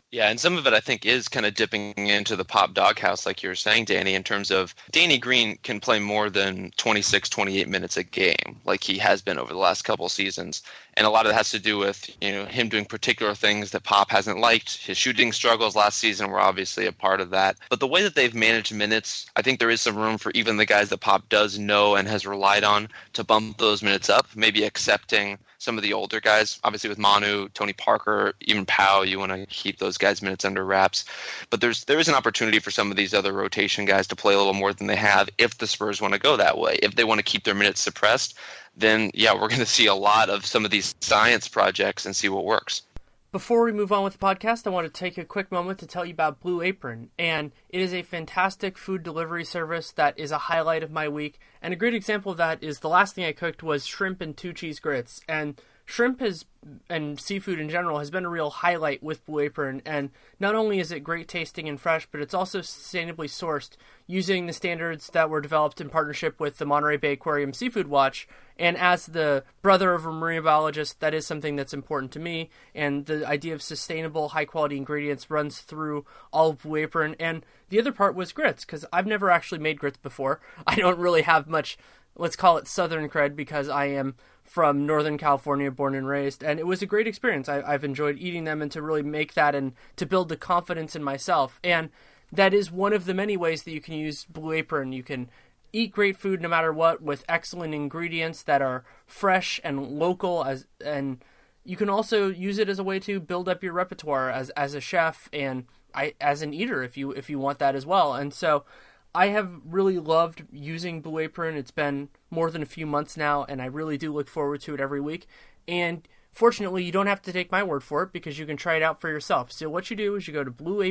Yeah, and some of it I think is kind of dipping into the Pop doghouse, like you were saying, Danny, in terms of Danny Green can play more than 26, 28 minutes a game, like he has been over the last couple seasons. And a lot of it has to do with, him doing particular things that Pop hasn't liked. His shooting struggles last season were obviously a part of that. But the way that they've managed minutes, I think there is some room for even the guys that Pop does know and has relied on to bump those minutes up, maybe accepting some of the older guys. Obviously with Manu, Tony Parker, even Powell, you want to keep those guys' minutes under wraps. But there is an opportunity for some of these other rotation guys to play a little more than they have if the Spurs want to go that way. If they want to keep their minutes suppressed, then yeah, we're going to see a lot of some of these science projects and see what works. Before we move on with the podcast, I want to take a quick moment to tell you about Blue Apron. And it is a fantastic food delivery service that is a highlight of my week. And a great example of that is the last thing I cooked was shrimp and 2 cheese grits. And shrimp and seafood in general has been a real highlight with Blue Apron. And not only is it great tasting and fresh, but it's also sustainably sourced using the standards that were developed in partnership with the Monterey Bay Aquarium Seafood Watch. And as the brother of a marine biologist, that is something that's important to me. And the idea of sustainable, high-quality ingredients runs through all of Blue Apron. And the other part was grits, because I've never actually made grits before. I don't really have much, let's call it southern cred, because I am from Northern California, born and raised. And it was a great experience. I've enjoyed eating them, and to really make that and to build the confidence in myself. And that is one of the many ways that you can use Blue Apron. You can eat great food no matter what with excellent ingredients that are fresh and local, and you can also use it as a way to build up your repertoire as a chef and as an eater if you want that as well. And so I have really loved using Blue Apron. It's been more than a few months now, and I really do look forward to it every week. And fortunately, you don't have to take my word for it, because you can try it out for yourself. So what you do is you go to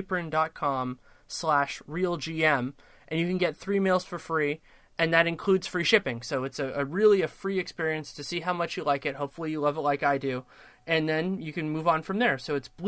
blueapron.com/realgm, and you can get 3 meals for free, and that includes free shipping. So it's really a free experience to see how much you like it. Hopefully you love it like I do. And then you can move on from there. So it's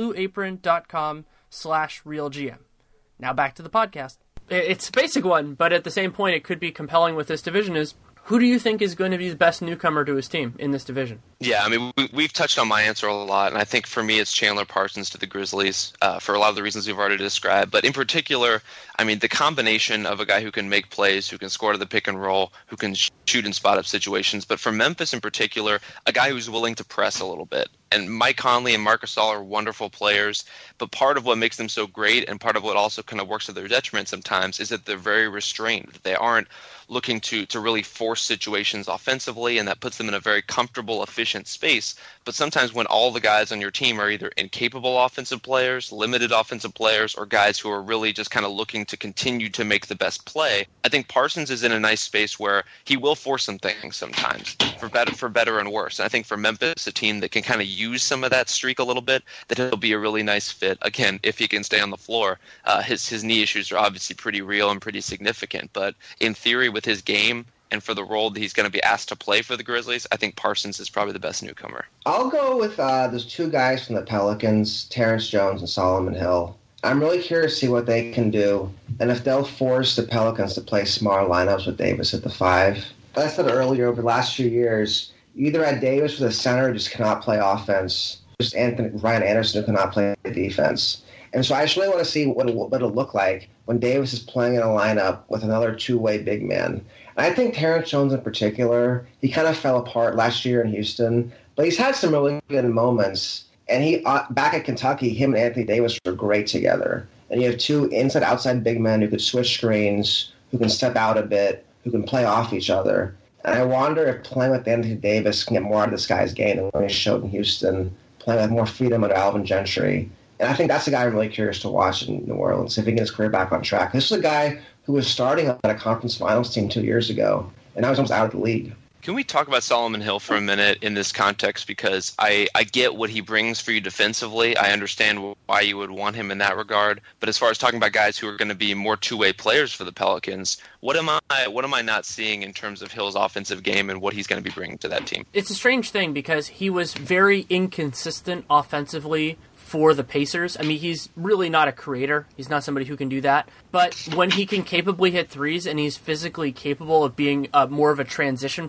blueapron.com/realgm. Now back to the podcast. It's a basic one, but at the same point it could be compelling with this division is, who do you think is going to be the best newcomer to his team in this division? Yeah, I mean, we've touched on my answer a lot, and I think for me it's Chandler Parsons to the Grizzlies for a lot of the reasons we've already described. But in particular, I mean, the combination of a guy who can make plays, who can score to the pick and roll, who can shoot in spot-up situations, but for Memphis in particular, a guy who's willing to press a little bit. And Mike Conley and Marc Gasol are wonderful players, but part of what makes them so great and part of what also kind of works to their detriment sometimes is that they're very restrained. They aren't looking to really force situations offensively, and that puts them in a very comfortable, efficient space. But sometimes when all the guys on your team are either incapable offensive players, limited offensive players, or guys who are really just kind of looking to continue to make the best play, I think Parsons is in a nice space where he will force some things sometimes, for better and worse. And I think for Memphis, a team that can kind of use some of that streak a little bit, that he'll be a really nice fit. Again, if he can stay on the floor. His knee issues are obviously pretty real and pretty significant, but in theory, with his game and for the role that he's going to be asked to play for the Grizzlies, I think Parsons is probably the best newcomer. I'll go with those 2 guys from the Pelicans, Terrence Jones and Solomon Hill. I'm really curious to see what they can do, and if they'll force the Pelicans to play smaller lineups with Davis at the 5. As I said earlier, over the last few years, either at Davis with a center who just cannot play offense, just Ryan Anderson who cannot play defense. And so I just really want to see what it'll look like when Davis is playing in a lineup with another 2-way big man. And I think Terrence Jones in particular, he kind of fell apart last year in Houston, but he's had some really good moments. And he back at Kentucky, him and Anthony Davis were great together. And you have 2 inside-outside big men who could switch screens, who can step out a bit, who can play off each other. And I wonder if playing with Anthony Davis can get more out of this guy's game than when he showed in Houston, playing with more freedom under Alvin Gentry. And I think that's a guy I'm really curious to watch in New Orleans, if he can get his career back on track. This is a guy who was starting on a conference finals team 2 years ago, and now he's almost out of the league. Can we talk about Solomon Hill for a minute in this context? Because I get what he brings for you defensively. I understand why you would want him in that regard. But as far as talking about guys who are going to be more 2-way players for the Pelicans, what am I not seeing in terms of Hill's offensive game and what he's going to be bringing to that team? It's a strange thing because he was very inconsistent offensively for the Pacers. I mean, he's really not a creator. He's not somebody who can do that. But when he can capably hit threes and he's physically capable of being more of a transition player,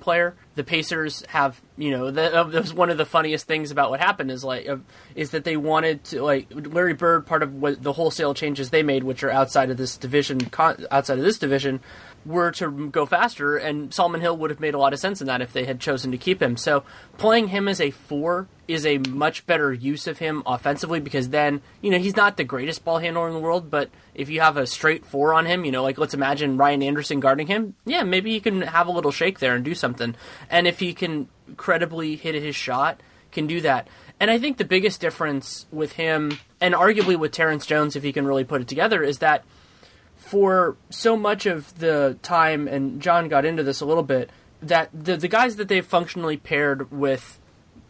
the Pacers have, that was one of the funniest things about what happened is that they wanted to, Larry Bird, part of what the wholesale changes they made, which are outside of this division, were to go faster, and Solomon Hill would have made a lot of sense in that if they had chosen to keep him. So playing him as a 4 is a much better use of him offensively, because then, he's not the greatest ball handler in the world, but if you have a straight 4 on him, let's imagine Ryan Anderson guarding him, yeah, maybe he can have a little shake there and do something. And if he can credibly hit his shot, can do that. And I think the biggest difference with him, and arguably with Terrence Jones, if he can really put it together, is that for so much of the time, and John got into this a little bit, that the guys that they've functionally paired with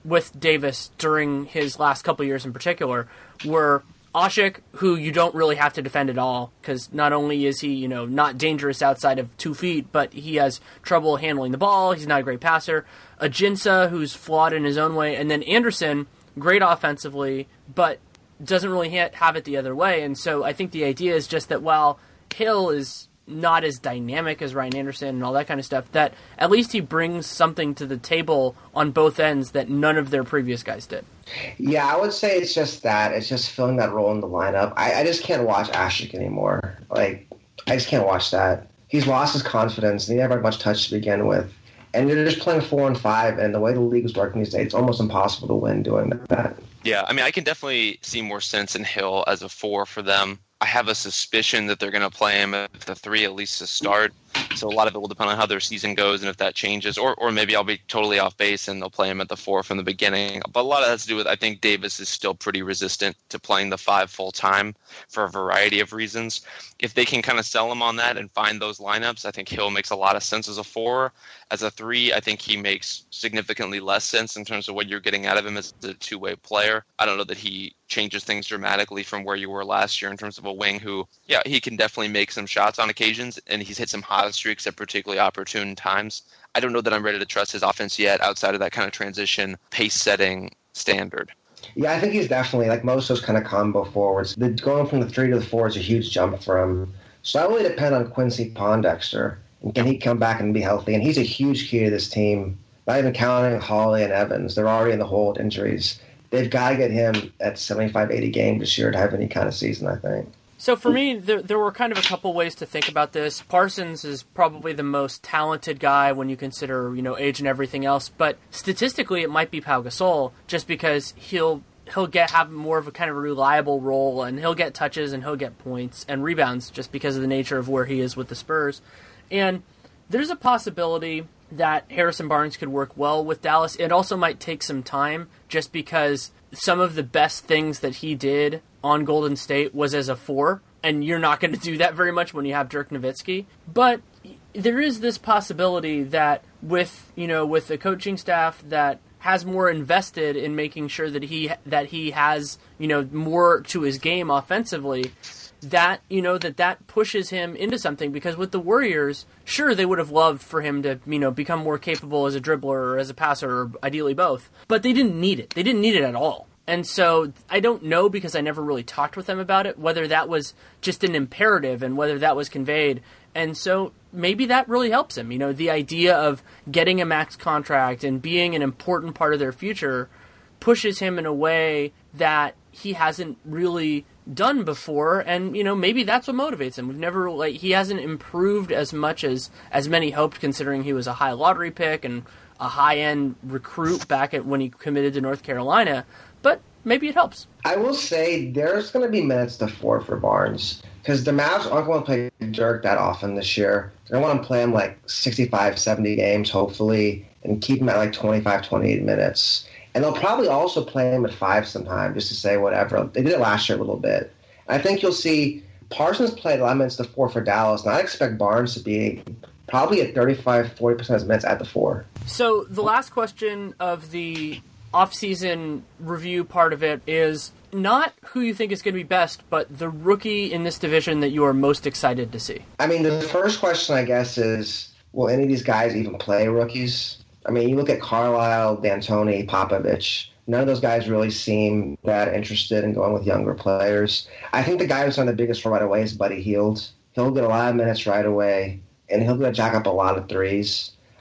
Davis during his last couple years in particular were Asik, who you don't really have to defend at all, because not only is he, not dangerous outside of 2 feet, but he has trouble handling the ball, he's not a great passer. Ajinça, who's flawed in his own way, and then Anderson, great offensively, but doesn't really have it the other way. And so I think the idea is just that while Hill is not as dynamic as Ryan Anderson and all that kind of stuff, that at least he brings something to the table on both ends that none of their previous guys did. Yeah, I would say it's just that. It's just filling that role in the lineup. I just can't watch Asik anymore. I just can't watch that. He's lost his confidence, and he never had much touch to begin with. And they're just playing 4 and 5, and the way the league is working these days, it's almost impossible to win doing that. Yeah, I can definitely see more sense in Hill as a 4 for them. I have a suspicion that they're going to play him at the 3 at least to start. So a lot of it will depend on how their season goes and if that changes. Or maybe I'll be totally off base and they'll play him at the 4 from the beginning. But a lot of that has to do with, I think Davis is still pretty resistant to playing the 5 full time for a variety of reasons. If they can kind of sell him on that and find those lineups, I think Hill makes a lot of sense as a 4. As a 3, I think he makes significantly less sense in terms of what you're getting out of him as a two-way player. I don't know that he changes things dramatically from where you were last year in terms of a wing who, yeah, he can definitely make some shots on occasions, and he's hit some hot streaks at particularly opportune times. I don't know that I'm ready to trust his offense yet outside of that kind of transition pace-setting standard. Yeah, I think he's definitely, like most of those kind of combo forwards, going from the 3 to the 4 is a huge jump for him. So I really depend on Quincy Pondexter. And can he come back and be healthy? And he's a huge key to this team. Not even counting Hawley and Evans. They're already in the hole with injuries. They've got to get him at 75, 80 games this year to have any kind of season, I think. So for me, there were kind of a couple ways to think about this. Parsons is probably the most talented guy when you consider, age and everything else. But statistically, it might be Pau Gasol, just because he'll have more of a kind of a reliable role, and he'll get touches and he'll get points and rebounds just because of the nature of where he is with the Spurs. And there's a possibility that Harrison Barnes could work well with Dallas. It also might take some time just because some of the best things that he did on Golden State was as a 4, and you're not going to do that very much when you have Dirk Nowitzki. But there is this possibility that with the coaching staff that has more invested in making sure that he has, more to his game offensively, that that pushes him into something. Because with the Warriors, sure, they would have loved for him to become more capable as a dribbler or as a passer, or ideally both, but they didn't need it. They didn't need it at all. And so I don't know, because I never really talked with them about it, whether that was just an imperative and whether that was conveyed. And so maybe that really helps him. The idea of getting a max contract and being an important part of their future pushes him in a way that he hasn't really done before, and maybe that's what motivates him. He hasn't improved as much as many hoped, considering he was a high lottery pick and a high-end recruit back when he committed to North Carolina, but maybe it helps. I will say there's going to be minutes to 4 for Barnes, because the Mavs aren't going to play Dirk that often this year. They're going to play him 65, 70 games, hopefully, and keep him at 25, 28 minutes. And they'll probably also play him at 5 sometime, just to say whatever. They did it last year a little bit. I think you'll see Parsons play 11 minutes to 4 for Dallas, and I expect Barnes to be probably at 35, 40% of his minutes at the 4. So the last question of the off-season review part of it is not who you think is going to be best, but the rookie in this division that you are most excited to see. The first question, I guess, is will any of these guys even play rookies? You look at Carlisle, D'Antoni, Popovich. None of those guys really seem that interested in going with younger players. I think the guy who's on the biggest for right away is Buddy Hield. He'll get a lot of minutes right away, and he'll jack up a lot of threes.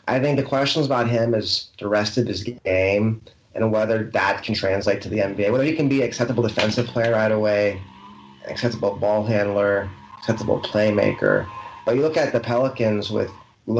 I think the questions about him is the rest of his game and whether that can translate to the NBA, whether he can be an acceptable defensive player right away, an acceptable ball handler, acceptable playmaker. But you look at the Pelicans with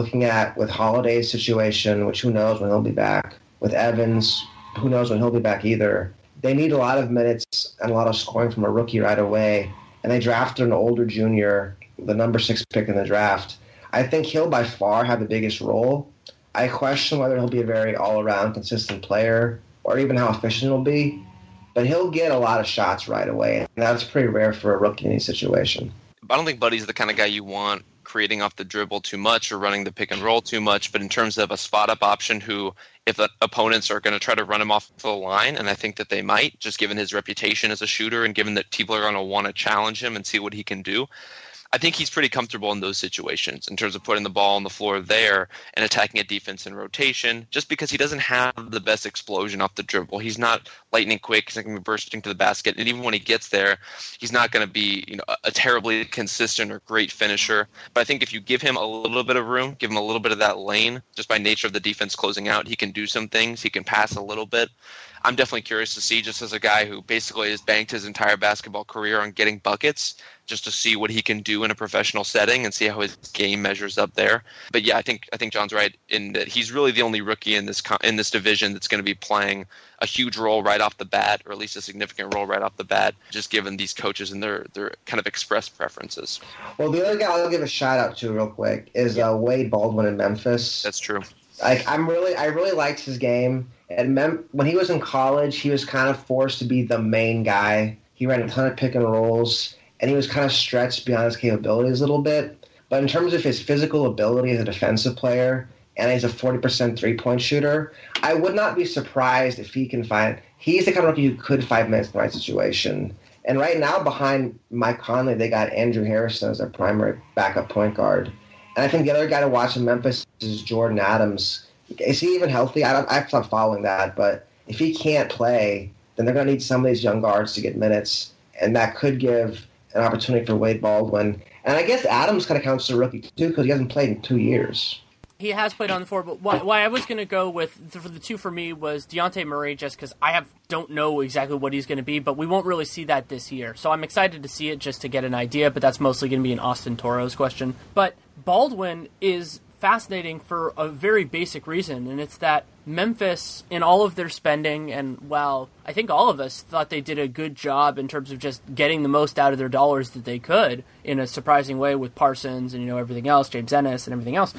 Holiday's situation, which who knows when he'll be back, with Evans, who knows when he'll be back either. They need a lot of minutes and a lot of scoring from a rookie right away, and they drafted an older junior, the number 6 pick in the draft. I think he'll by far have the biggest role. I question whether he'll be a very all-around consistent player or even how efficient he'll be, but he'll get a lot of shots right away, and that's pretty rare for a rookie in any situation. I don't think Buddy's the kind of guy you want creating off the dribble too much or running the pick and roll too much, but in terms of a spot-up option who, if the opponents are going to try to run him off the line, and I think that they might, just given his reputation as a shooter and given that people are going to want to challenge him and see what he can do, I think he's pretty comfortable in those situations in terms of putting the ball on the floor there and attacking a defense in rotation, just because he doesn't have the best explosion off the dribble. He's not lightning quick. He's not going to be bursting to the basket. And even when he gets there, he's not going to be a terribly consistent or great finisher. But I think if you give him a little bit of room, give him a little bit of that lane, just by nature of the defense closing out, he can do some things. He can pass a little bit. I'm definitely curious to see, just as a guy who basically has banked his entire basketball career on getting buckets, just to see what he can do in a professional setting and see how his game measures up there. But yeah, I think John's right in that he's really the only rookie in this division that's going to be playing a huge role right off the bat, or at least a significant role right off the bat, just given these coaches and their kind of express preferences. Well, the other guy I'll give a shout out to real quick is Wade Baldwin in Memphis. That's true. I really liked his game. And when he was in college, he was kind of forced to be the main guy. He ran a ton of pick and rolls, and he was kind of stretched beyond his capabilities a little bit. But in terms of his physical ability as a defensive player, and he's a 40% three-point shooter, I would not be surprised if he can find – he's the kind of rookie who could 5 minutes in the right situation. And right now, behind Mike Conley, they got Andrew Harrison as their primary backup point guard. And I think the other guy to watch in Memphis is Jordan Adams. Is he even healthy? I've stopped following that. But if he can't play, then they're going to need some of these young guards to get minutes. And that could give an opportunity for Wade Baldwin. And I guess Adams kind of counts as a rookie, too, because he hasn't played in 2 years. He has played on the floor, but why I was going to go with the two for me was Dejounte Murray, just because don't know exactly what he's going to be, but we won't really see that this year. So I'm excited to see it just to get an idea, but that's mostly going to be an Austin Toros question. But Baldwin is fascinating for a very basic reason, and it's that Memphis, in all of their spending, and while I think all of us thought they did a good job in terms of just getting the most out of their dollars that they could in a surprising way with Parsons and everything else, James Ennis and everything else,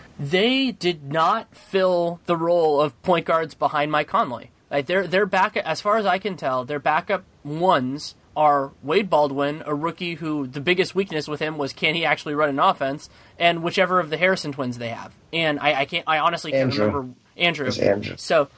they did not fill the role of point guards behind Mike Conley. Like their backup, as far as I can tell, their backup ones are Wade Baldwin, a rookie who the biggest weakness with him was can he actually run an offense, and whichever of the Harrison twins they have. And I honestly can't remember Andrew. So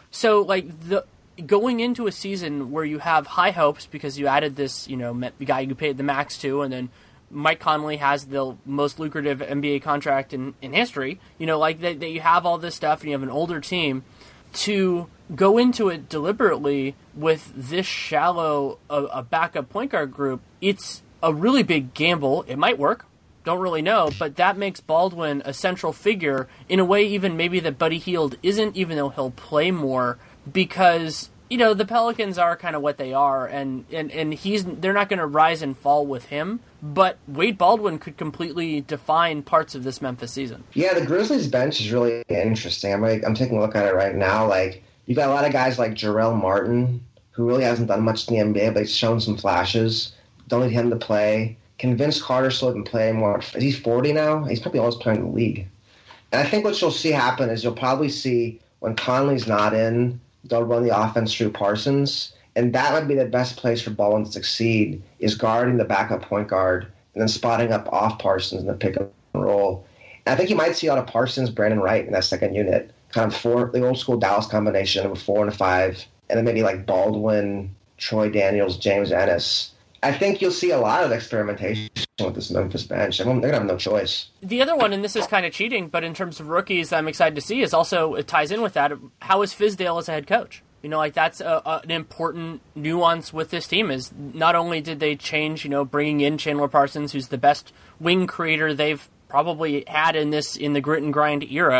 going into a season where you have high hopes because you added this, guy you paid the max to, and then Mike Conley has the most lucrative NBA contract in history, that you have all this stuff and you have an older team, to go into it deliberately with this shallow a backup point guard group, it's a really big gamble. It might work. Don't really know, but that makes Baldwin a central figure in a way even maybe that Buddy Hield isn't, even though he'll play more, because the Pelicans are kind of what they are, and they're not going to rise and fall with him, but Wade Baldwin could completely define parts of this Memphis season. Yeah, the Grizzlies bench is really interesting. I'm taking a look at it right now. Like, you've got a lot of guys like Jarrell Martin, who really hasn't done much in the NBA, but he's shown some flashes. Don't need him to play. Can Vince Carter still even play more? Is he 40 now? He's probably always playing in the league. And I think what you'll see happen is you'll probably see when Conley's not in, they'll run the offense through Parsons, and that would be the best place for Baldwin to succeed, is guarding the backup point guard and then spotting up off Parsons in the pick and roll. And I think you might see out of Parsons, Brandon Wright in that second unit, kind of the old school Dallas combination of a 4 and a 5, and then maybe like Baldwin, Troy Daniels, James Ennis. I think you'll see a lot of experimentation with this Memphis bench. They're going to have no choice. The other one, and this is kind of cheating, but in terms of rookies I'm excited to see, is also, it ties in with that, how is Fizdale as a head coach? That's an important nuance with this team, is not only did they change, bringing in Chandler Parsons, who's the best wing creator they've probably had in the grit and grind era,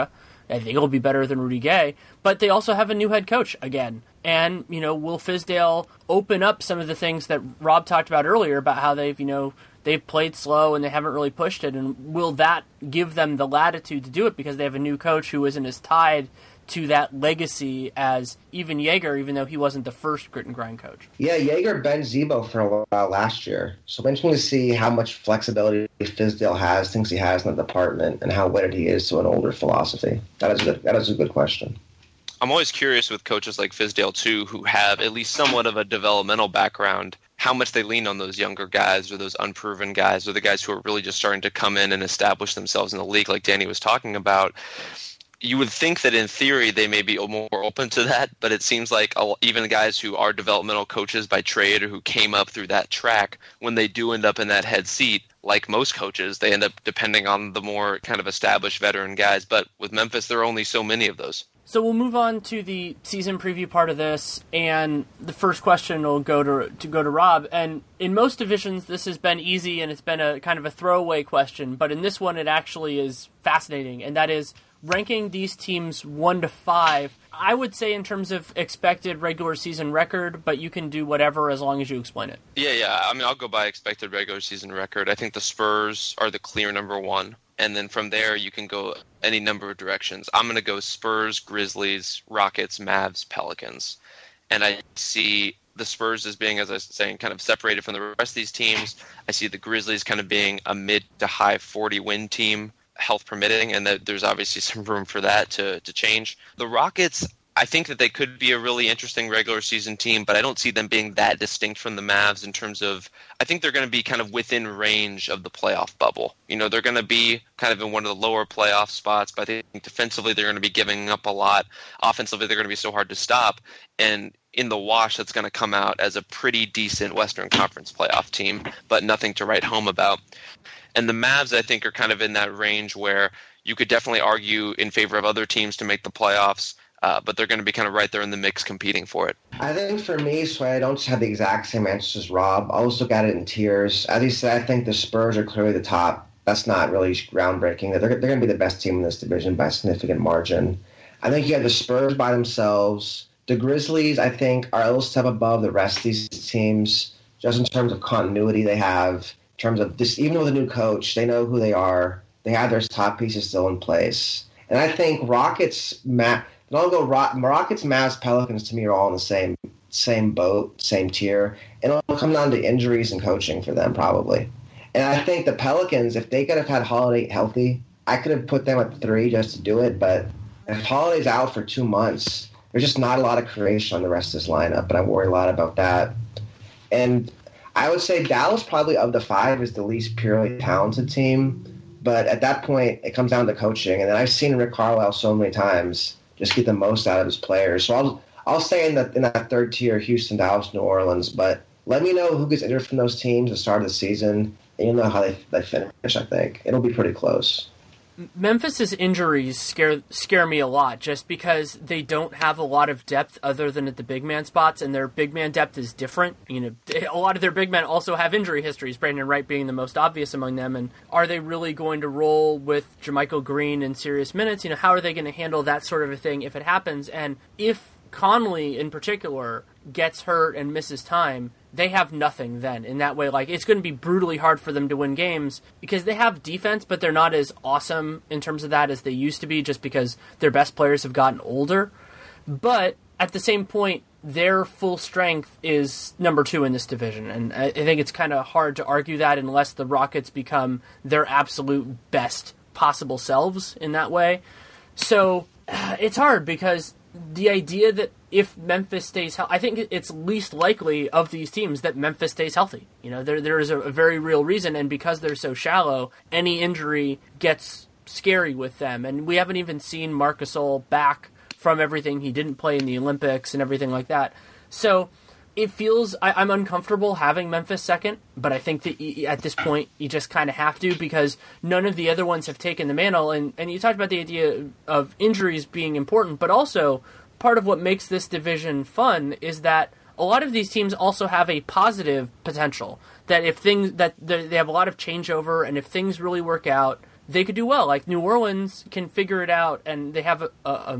I think it'll be better than Rudy Gay, but they also have a new head coach again. And, will Fizdale open up some of the things that Rob talked about earlier about how they've played slow and they haven't really pushed it, and will that give them the latitude to do it because they have a new coach who isn't as tied to that legacy as even Jaeger, even though he wasn't the first grit and grind coach? Yeah, Jaeger bent Zebo for a while last year. So interesting to see how much flexibility Fizdale thinks he has in the department, and how wedded he is to an older philosophy. That is a good question. I'm always curious with coaches like Fizdale, too, who have at least somewhat of a developmental background, how much they lean on those younger guys or those unproven guys or the guys who are really just starting to come in and establish themselves in the league like Danny was talking about. You would think that in theory they may be more open to that, but it seems like even guys who are developmental coaches by trade or who came up through that track, when they do end up in that head seat, like most coaches, they end up depending on the more kind of established veteran guys. But with Memphis, there are only so many of those. So we'll move on to the season preview part of this, and the first question will go to Rob. And in most divisions, this has been easy, and it's been a kind of a throwaway question. But in this one, it actually is fascinating, and that is ranking these teams 1 to 5. I would say in terms of expected regular season record, but you can do whatever as long as you explain it. Yeah. I mean, I'll go by expected regular season record. I think the Spurs are the clear number 1. And then from there, you can go any number of directions. I'm going to go Spurs, Grizzlies, Rockets, Mavs, Pelicans. And I see the Spurs as being, as I was saying, kind of separated from the rest of these teams. I see the Grizzlies kind of being a mid to high 40 win team, health permitting, and that there's obviously some room for that to change. The Rockets, I think that they could be a really interesting regular season team, but I don't see them being that distinct from the Mavs in terms of, I think they're going to be kind of within range of the playoff bubble. They're going to be kind of in one of the lower playoff spots, but I think defensively they're going to be giving up a lot. Offensively, they're going to be so hard to stop. And in the wash, that's going to come out as a pretty decent Western Conference playoff team, but nothing to write home about. And the Mavs, I think, are kind of in that range where you could definitely argue in favor of other teams to make the playoffs, but they're going to be kind of right there in the mix competing for it. I think for me, so I don't have the exact same answers as Rob. I'll just look at it in tiers. As he said, I think the Spurs are clearly the top. That's not really groundbreaking. They're going to be the best team in this division by a significant margin. I think you have the Spurs by themselves. The Grizzlies, I think, are a little step above the rest of these teams, just in terms of continuity they have, in terms of this, even with a new coach, they know who they are. They have their top pieces still in place. And I think Rockets, Mavs, Pelicans, to me, are all in the same boat, same tier. And it'll come down to injuries and coaching for them, probably. And I think the Pelicans, if they could have had Holiday healthy, I could have put them at 3 just to do it. But if Holiday's out for 2 months, there's just not a lot of creation on the rest of this lineup, and I worry a lot about that. And I would say Dallas, probably of the 5, is the least purely talented team. But at that point, it comes down to coaching. And then I've seen Rick Carlisle so many times just get the most out of his players. So I'll say in that third tier, Houston, Dallas, New Orleans. But let me know who gets injured from those teams at the start of the season, and you'll know how they finish, I think. It'll be pretty close. Memphis's injuries scare me a lot, just because they don't have a lot of depth other than at the big man spots, and their big man depth is different. A lot of their big men also have injury histories, Brandon Wright being the most obvious among them. And are they really going to roll with JaMychal Green in serious minutes? How are they going to handle that sort of a thing if it happens? And if Conley in particular gets hurt and misses time, they have nothing then in that way. It's going to be brutally hard for them to win games because they have defense, but they're not as awesome in terms of that as they used to be, just because their best players have gotten older. But at the same point, their full strength is number 2 in this division. And I think it's kind of hard to argue that unless the Rockets become their absolute best possible selves in that way. So it's hard because the idea that if Memphis stays healthy, I think it's least likely of these teams that Memphis stays healthy. There is a very real reason, and because they're so shallow, any injury gets scary with them. And we haven't even seen Marc Gasol back from everything. He didn't play in the Olympics and everything like that. So it feels, I'm uncomfortable having Memphis second, but I think that at this point you just kind of have to, because none of the other ones have taken the mantle. And you talked about the idea of injuries being important, but also part of what makes this division fun is that a lot of these teams also have a positive potential. That if they have a lot of changeover, and if things really work out, they could do well. Like New Orleans can figure it out, and they have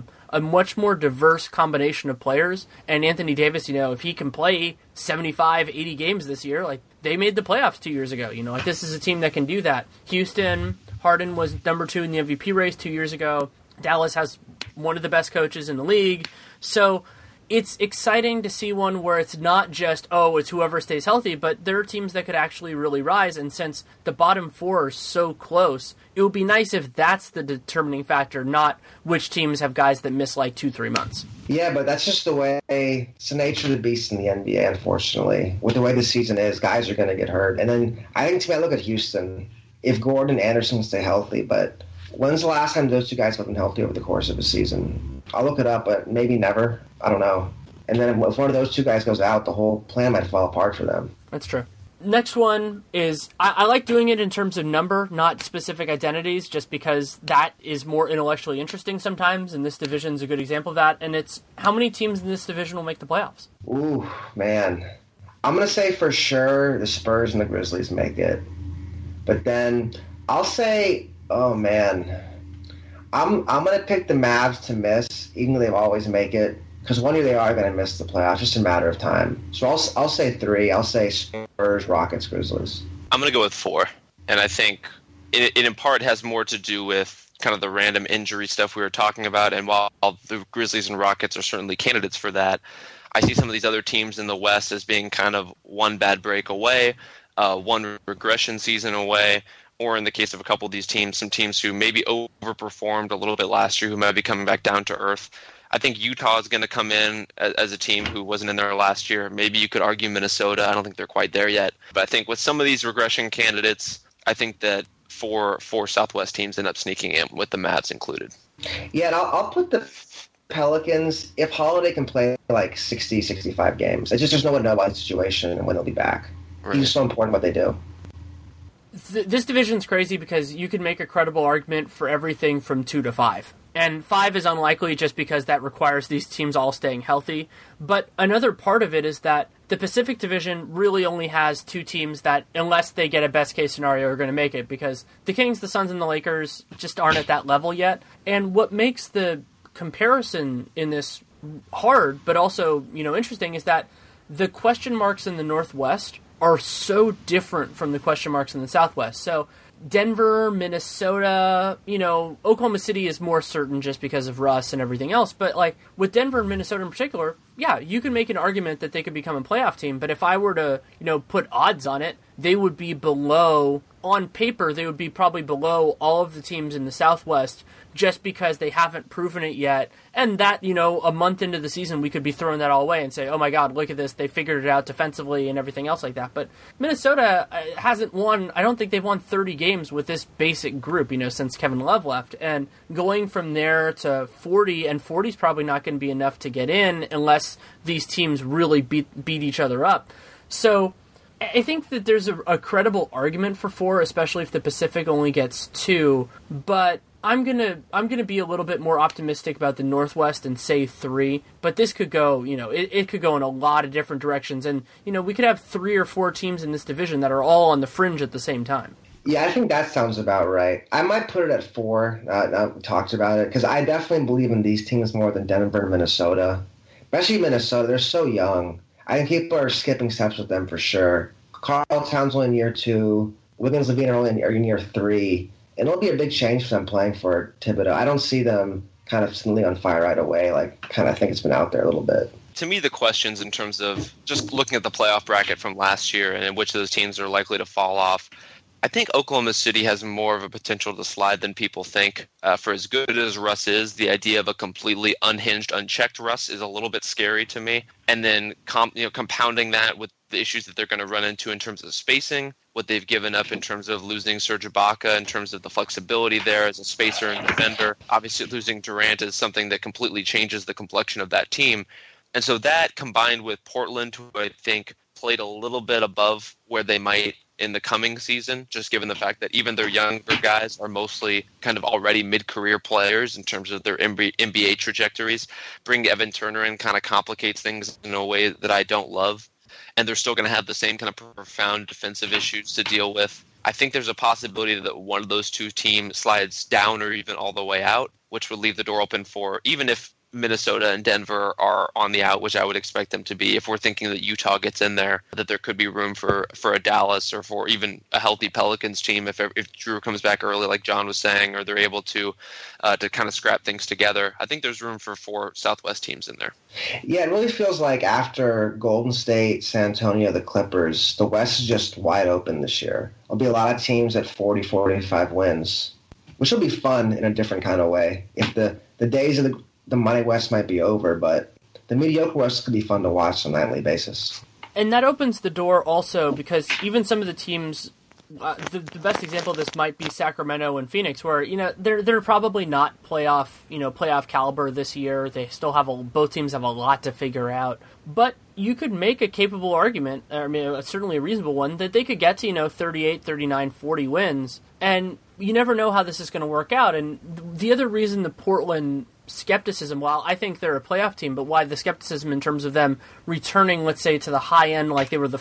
a much more diverse combination of players. And Anthony Davis, if he can play 75, 80 games this year, like they made the playoffs 2 years ago. Like this is a team that can do that. Houston, Harden was number 2 in the MVP race 2 years ago. Dallas has one of the best coaches in the league. So it's exciting to see one where it's not just, it's whoever stays healthy, but there are teams that could actually really rise. And since the bottom 4 are so close, it would be nice if that's the determining factor, not which teams have guys that miss like 2-3 months. Yeah, but that's just the way, it's the nature of the beast in the NBA, unfortunately. With the way the season is, guys are going to get hurt. And then I think, to me, I look at Houston. If Gordon and Anderson stay healthy, but when's the last time those 2 guys have been healthy over the course of a season? I'll look it up, but maybe never. I don't know. And then if one of those 2 guys goes out, the whole plan might fall apart for them. That's true. Next one is, I like doing it in terms of number, not specific identities, just because that is more intellectually interesting sometimes, and this division's a good example of that. And it's how many teams in this division will make the playoffs? Ooh, man. I'm going to say for sure the Spurs and the Grizzlies make it. But then I'll say, oh, man, I'm going to pick the Mavs to miss, even though they've always make it. Because one year they are going to miss the playoffs, just a matter of time. So I'll say 3. I'll say Spurs, Rockets, Grizzlies. I'm going to go with 4. And I think it in part has more to do with kind of the random injury stuff we were talking about. And while the Grizzlies and Rockets are certainly candidates for that, I see some of these other teams in the West as being kind of one bad break away, one regression season away, or in the case of a couple of these teams, some teams who maybe overperformed a little bit last year who might be coming back down to earth. I think Utah is going to come in as a team who wasn't in there last year. Maybe you could argue Minnesota. I don't think they're quite there yet. But I think with some of these regression candidates, I think that four Southwest teams end up sneaking in, with the Mavs included. Yeah, and I'll put the Pelicans, if Holiday can play like 60, 65 games. It's just there's no one to know about the situation and when they'll be back. Right. It's just so important what they do. This division's crazy because you could make a credible argument for everything from 2 to 5. And 5 is unlikely just because that requires these teams all staying healthy. But another part of it is that the Pacific Division really only has 2 teams that, unless they get a best-case scenario, are going to make it. Because the Kings, the Suns, and the Lakers just aren't at that level yet. And what makes the comparison in this hard, but also interesting, is that the question marks in the Northwest are so different from the question marks in the Southwest. So Denver, Minnesota, Oklahoma City is more certain just because of Russ and everything else. But like with Denver and Minnesota in particular, yeah, you can make an argument that they could become a playoff team. But if I were to, put odds on it, they would be below, on paper, they would be probably below all of the teams in the Southwest just because they haven't proven it yet. And that, a month into the season, we could be throwing that all away and say, oh my God, look at this. They figured it out defensively and everything else like that. But Minnesota hasn't won, I don't think they've won 30 games with this basic group, since Kevin Love left. And going from there to 40, and 40 is probably not going to be enough to get in unless these teams really beat each other up. So I think that there's a credible argument for 4, especially if the Pacific only gets 2. But I'm gonna be a little bit more optimistic about the Northwest and say 3. But this could go, it could go in a lot of different directions, and we could have 3 or 4 teams in this division that are all on the fringe at the same time. Yeah, I think that sounds about right. I might put it at 4. Now we talked about it because I definitely believe in these teams more than Denver and Minnesota, especially Minnesota. They're so young. I think people are skipping steps with them for sure. Karl Towns in year 2, Wiggins Levine are in year 3. And it'll be a big change for them playing for Thibodeau. I don't see them kind of suddenly on fire right away. Like, kind of think it's been out there a little bit. To me, the questions in terms of just looking at the playoff bracket from last year and which of those teams are likely to fall off, I think Oklahoma City has more of a potential to slide than people think. For as good as Russ is, the idea of a completely unhinged, unchecked Russ is a little bit scary to me. And then compounding that with the issues that they're going to run into in terms of spacing, what they've given up in terms of losing Serge Ibaka, in terms of the flexibility there as a spacer and defender. Obviously, losing Durant is something that completely changes the complexion of that team. And so that combined with Portland, who I think played a little bit above where they might in the coming season, just given the fact that even their younger guys are mostly kind of already mid-career players in terms of their NBA trajectories. Bring Evan Turner in kind of complicates things in a way that I don't love. and they're still going to have the same kind of profound defensive issues to deal with. I think there's a possibility that one of those two teams slides down or even all the way out, which would leave the door open for, even if Minnesota and Denver are on the out, which I would expect them to be, if we're thinking that Utah gets in there, that there could be room for a Dallas or for even a healthy Pelicans team if Drew comes back early, like John was saying, or they're able to kind of scrap things together. I think there's room for 4 Southwest teams in there. Yeah, it really feels like after Golden State, San Antonio, the Clippers, the West is just wide open this year. There'll be a lot of teams at 40, 45 wins, which will be fun in a different kind of way. If the days of the Money West might be over, but the mediocre West could be fun to watch on a nightly basis. And that opens the door also because even some of the teams, the best example of this might be Sacramento and Phoenix, where they're probably not playoff caliber this year. They still have both teams have a lot to figure out, but you could make a capable argument, certainly a reasonable one, that they could get to 38, 39, 40 wins, and you never know how this is going to work out. And the other reason the Portland skepticism, while I think they're a playoff team, but why the skepticism in terms of them returning, let's say, to the high end like they were the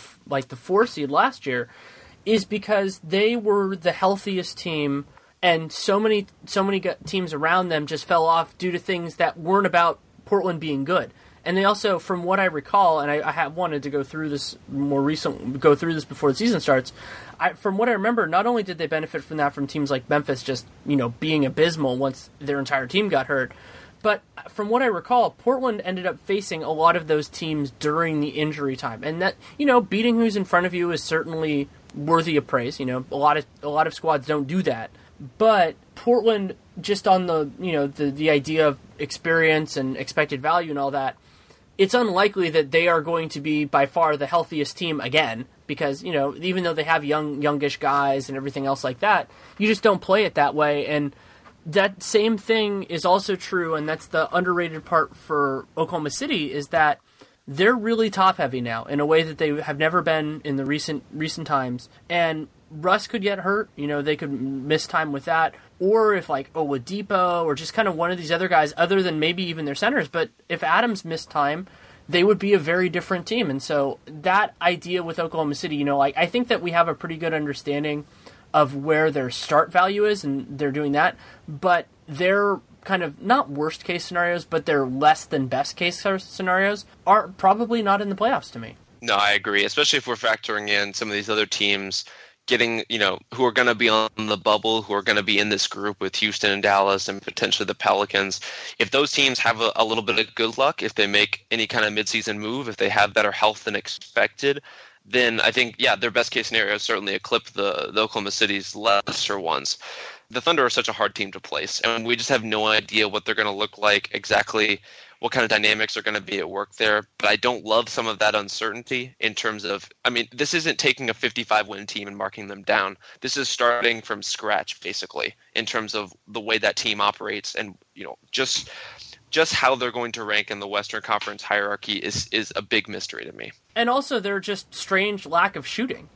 4 seed last year, is because they were the healthiest team, and so many teams around them just fell off due to things that weren't about Portland being good. And they also, from what I recall, and I have wanted to go through this before the season starts, from what I remember, not only did they benefit from that from teams like Memphis just being abysmal once their entire team got hurt, but from what I recall, Portland ended up facing a lot of those teams during the injury time, and that beating who's in front of you is certainly worthy of praise. A lot of squads don't do that, but Portland, just on the idea of experience and expected value and all that, it's unlikely that they are going to be by far the healthiest team again, because even though they have youngish guys and everything else like that, you just don't play it that way. And that same thing is also true, and that's the underrated part for Oklahoma City, is that they're really top-heavy now in a way that they have never been in the recent times. And Russ could get hurt. They could miss time with that. Or if Oladipo or just kind of one of these other guys, other than maybe even their centers. But if Adams missed time, they would be a very different team. And so that idea with Oklahoma City, I think that we have a pretty good understanding of where their start value is, and they're doing that. But they're kind of not worst case scenarios, but they're less than best case scenarios are probably not in the playoffs to me. No, I agree, especially if we're factoring in some of these other teams getting, who are going to be on the bubble, who are going to be in this group with Houston and Dallas and potentially the Pelicans. If those teams have a little bit of good luck, if they make any kind of midseason move, if they have better health than expected, then I think, their best case scenario is certainly eclipse the Oklahoma City's lesser ones. The Thunder are such a hard team to place, and we just have no idea what they're going to look like, exactly what kind of dynamics are going to be at work there. But I don't love some of that uncertainty in terms of, this isn't taking a 55-win team and marking them down. This is starting from scratch, basically, in terms of the way that team operates, and just how they're going to rank in the Western Conference hierarchy is a big mystery to me. And also their just strange lack of shooting.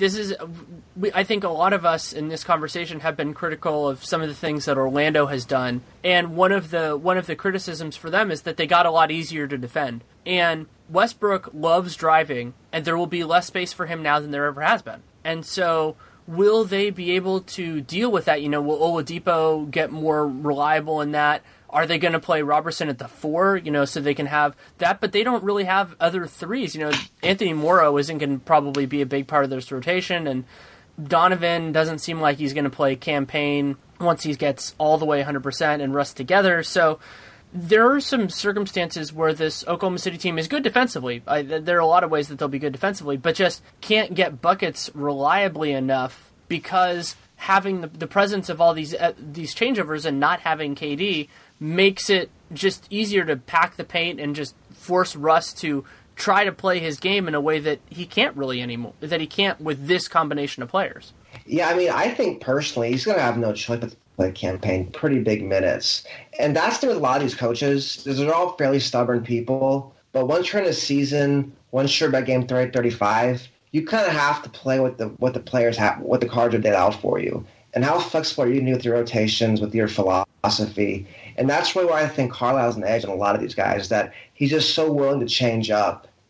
I think a lot of us in this conversation have been critical of some of the things that Orlando has done. And one of the criticisms for them is that they got a lot easier to defend. And Westbrook loves driving, and there will be less space for him now than there ever has been. And so will they be able to deal with that? Will Oladipo get more reliable in that? Are they going to play Robertson at the 4, so they can have that? But they don't really have other threes. Anthony Morrow isn't going to probably be a big part of this rotation, and Donovan doesn't seem like he's going to play campaign once he gets all the way 100% and Russ together. So there are some circumstances where this Oklahoma City team is good defensively. There are a lot of ways that they'll be good defensively, but just can't get buckets reliably enough because having the presence of all these changeovers and not having KD makes it just easier to pack the paint and just force Russ to try to play his game in a way that he can't really anymore, that he can't with this combination of players. Yeah, I think personally he's going to have no choice but to play campaign pretty big minutes. And that's with a lot of these coaches. They're all fairly stubborn people. But once you're in a season, once you're about game 30, 35, you kind of have to play what the players have, what the cards are laid out for you. And how flexible are you with your rotations, with your philosophy. And that's really where I think Carlisle's an edge on a lot of these guys, that he's just so willing to change up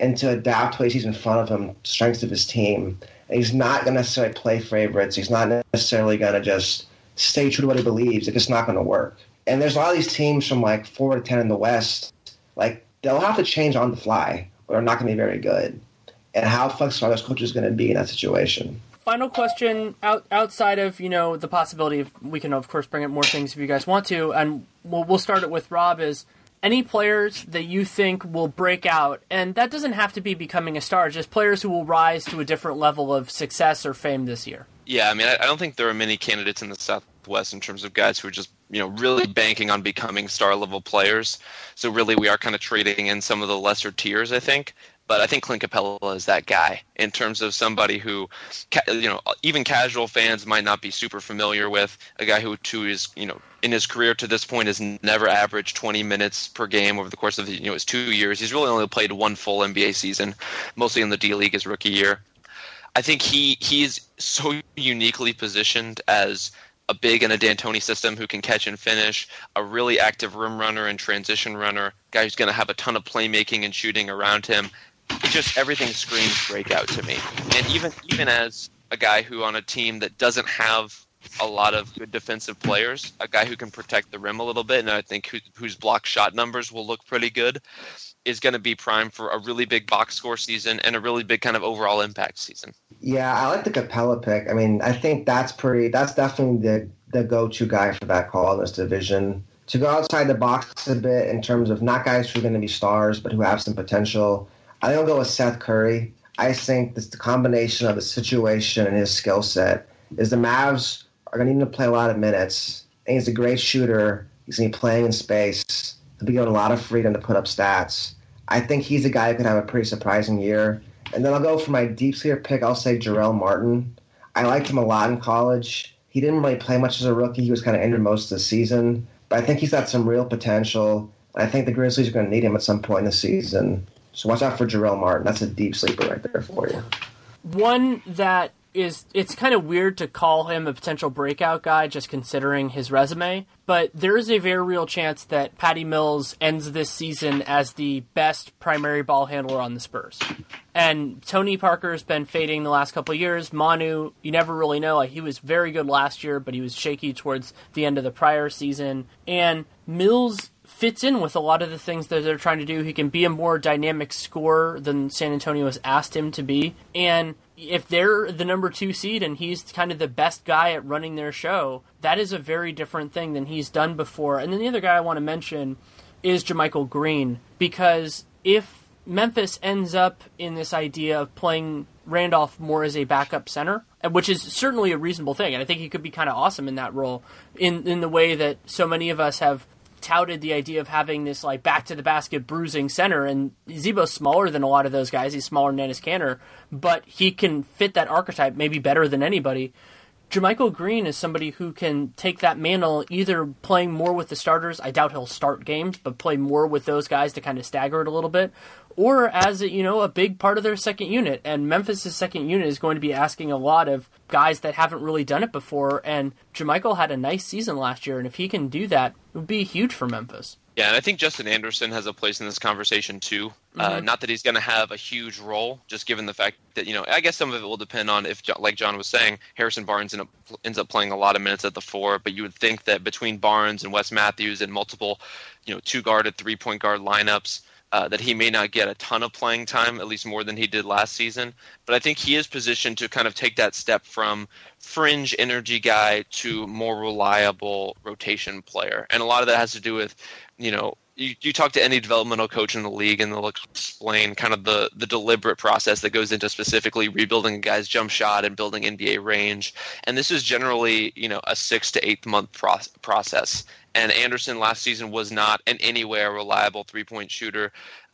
and to adapt to what he sees in front of him, strengths of his team. And he's not going to necessarily play favorites. He's not necessarily going to just stay true to what he believes. It's just not going to work. And there's a lot of these teams from like 4 to 10 in the West, like they'll have to change on the fly or they're not going to be very good. And how flexible are those coaches going to be in that situation? Final question, outside of, the possibility of, we can of course bring up more things if you guys want to, and we'll start it with Rob, is any players that you think will break out, and that doesn't have to be becoming a star, just players who will rise to a different level of success or fame this year? Yeah, I mean, I don't think there are many candidates in the Southwest in terms of guys who are just, really banking on becoming star-level players. So really we are kind of trading in some of the lesser tiers, I think. But I think Clint Capella is that guy in terms of somebody who, even casual fans might not be super familiar with, a guy who is, in his career to this point has never averaged 20 minutes per game over the course of his 2 years. He's really only played one full NBA season, mostly in the D-League his rookie year. I think he is so uniquely positioned as a big in a D'Antoni system who can catch and finish, a really active rim runner and transition runner, guy who's going to have a ton of playmaking and shooting around him. It just, everything screams breakout to me. And even as a guy who on a team that doesn't have a lot of good defensive players, a guy who can protect the rim a little bit, and I think whose block shot numbers will look pretty good, is going to be primed for a really big box score season and a really big kind of overall impact season. Yeah, I like the Capella pick. I mean, I think that's definitely the go-to guy for that call in this division. To go outside the box a bit in terms of not guys who are going to be stars, but who have some potential, I think I'll go with Seth Curry. I think the combination of the situation and his skill set is the Mavs are going to need him to play a lot of minutes. And he's a great shooter. He's going to be playing in space. He'll be given a lot of freedom to put up stats. I think he's a guy who could have a pretty surprising year. And then I'll go for my deep sleeper pick. I'll say Jarrell Martin. I liked him a lot in college. He didn't really play much as a rookie. He was kind of injured most of the season. But I think he's got some real potential. I think the Grizzlies are going to need him at some point in the season. So watch out for Jarrell Martin. That's a deep sleeper right there for you. One that it's kind of weird to call him a potential breakout guy just considering his resume, but there is a very real chance that Patty Mills ends this season as the best primary ball handler on the Spurs. And Tony Parker's been fading the last couple of years. Manu, you never really know. He was very good last year, but he was shaky towards the end of the prior season. And Mills fits in with a lot of the things that they're trying to do. He can be a more dynamic scorer than San Antonio has asked him to be. And if they're the number 2 seed and he's kind of the best guy at running their show, that is a very different thing than he's done before. And then the other guy I want to mention is JaMychal Green, because if Memphis ends up in this idea of playing Randolph more as a backup center, which is certainly a reasonable thing, and I think he could be kind of awesome in that role, in the way that so many of us have touted the idea of having this like back to the basket bruising center, and Zebo's smaller than a lot of those guys. He's smaller than Enes Kanter, but he can fit that archetype maybe better than anybody. JaMychal Green is somebody who can take that mantle, either playing more with the starters. I doubt he'll start games, but play more with those guys to kind of stagger it a little bit, or as a big part of their second unit. And Memphis' second unit is going to be asking a lot of guys that haven't really done it before. And JaMychal had a nice season last year, and if he can do that, it would be huge for Memphis. Yeah, and I think Justin Anderson has a place in this conversation too. Not that he's going to have a huge role, just given the fact that, I guess some of it will depend on if, like John was saying, Harrison Barnes ends up playing a lot of minutes at the 4, but you would think that between Barnes and Wes Matthews and multiple, 2-guard, 3-point guard lineups, that he may not get a ton of playing time, at least more than he did last season. But I think he is positioned to kind of take that step from fringe energy guy to more reliable rotation player. And a lot of that has to do with, you talk to any developmental coach in the league and they'll explain kind of the deliberate process that goes into specifically rebuilding a guy's jump shot and building NBA range. And this is generally, a 6 to 8 month process. And Anderson last season was not in any way a reliable 3-point shooter.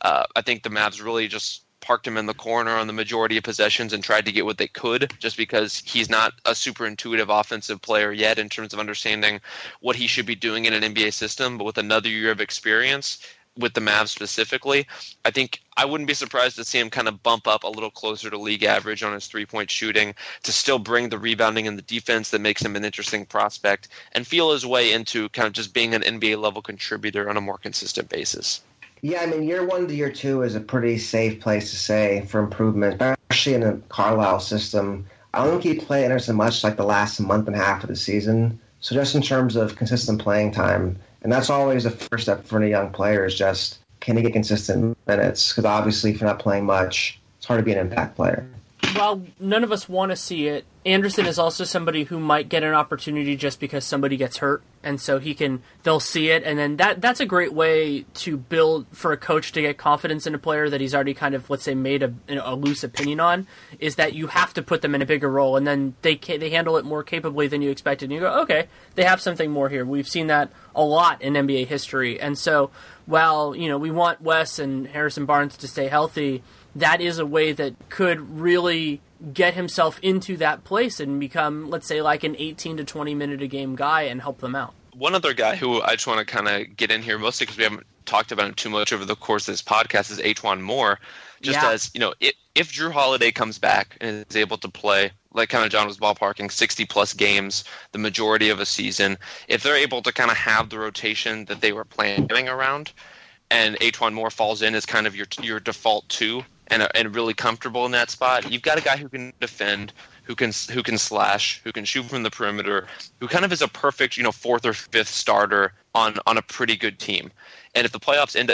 I think the Mavs really just parked him in the corner on the majority of possessions and tried to get what they could, just because he's not a super intuitive offensive player yet in terms of understanding what he should be doing in an NBA system. But with another year of experience with the Mavs specifically, I think I wouldn't be surprised to see him kind of bump up a little closer to league average on his 3-point shooting, to still bring the rebounding and the defense that makes him an interesting prospect, and feel his way into kind of just being an NBA level contributor on a more consistent basis. Yeah, I mean, year 1 to year 2 is a pretty safe place to say for improvement, especially in a Carlisle system. I don't think he played Anderson much like the last month and a half of the season. So just in terms of consistent playing time, and that's always the first step for any young player is just, can he get consistent minutes? Because obviously, if you're not playing much, it's hard to be an impact player. While none of us want to see it, Anderson is also somebody who might get an opportunity just because somebody gets hurt, and so they'll see it, and then that's a great way to build for a coach to get confidence in a player that he's already kind of, let's say, made a loose opinion on, is that you have to put them in a bigger role, and then they handle it more capably than you expected, and you go, okay, they have something more here. We've seen that a lot in NBA history, and so while, we want Wes and Harrison Barnes to stay healthy, that is a way that could really get himself into that place and become, let's say, like an 18 to 20 minute a game guy and help them out. One other guy who I just want to kind of get in here, mostly because we haven't talked about him too much over the course of this podcast, is E'Twaun Moore. As, if Drew Holiday comes back and is able to play, like kind of John was ballparking, 60-plus games, the majority of a season, if they're able to kind of have the rotation that they were planning around, and E'Twaun Moore falls in as kind of your default 2, and really comfortable in that spot, you've got a guy who can defend, who can slash, who can shoot from the perimeter, who kind of is a perfect, 4th or 5th starter on a pretty good team. And if the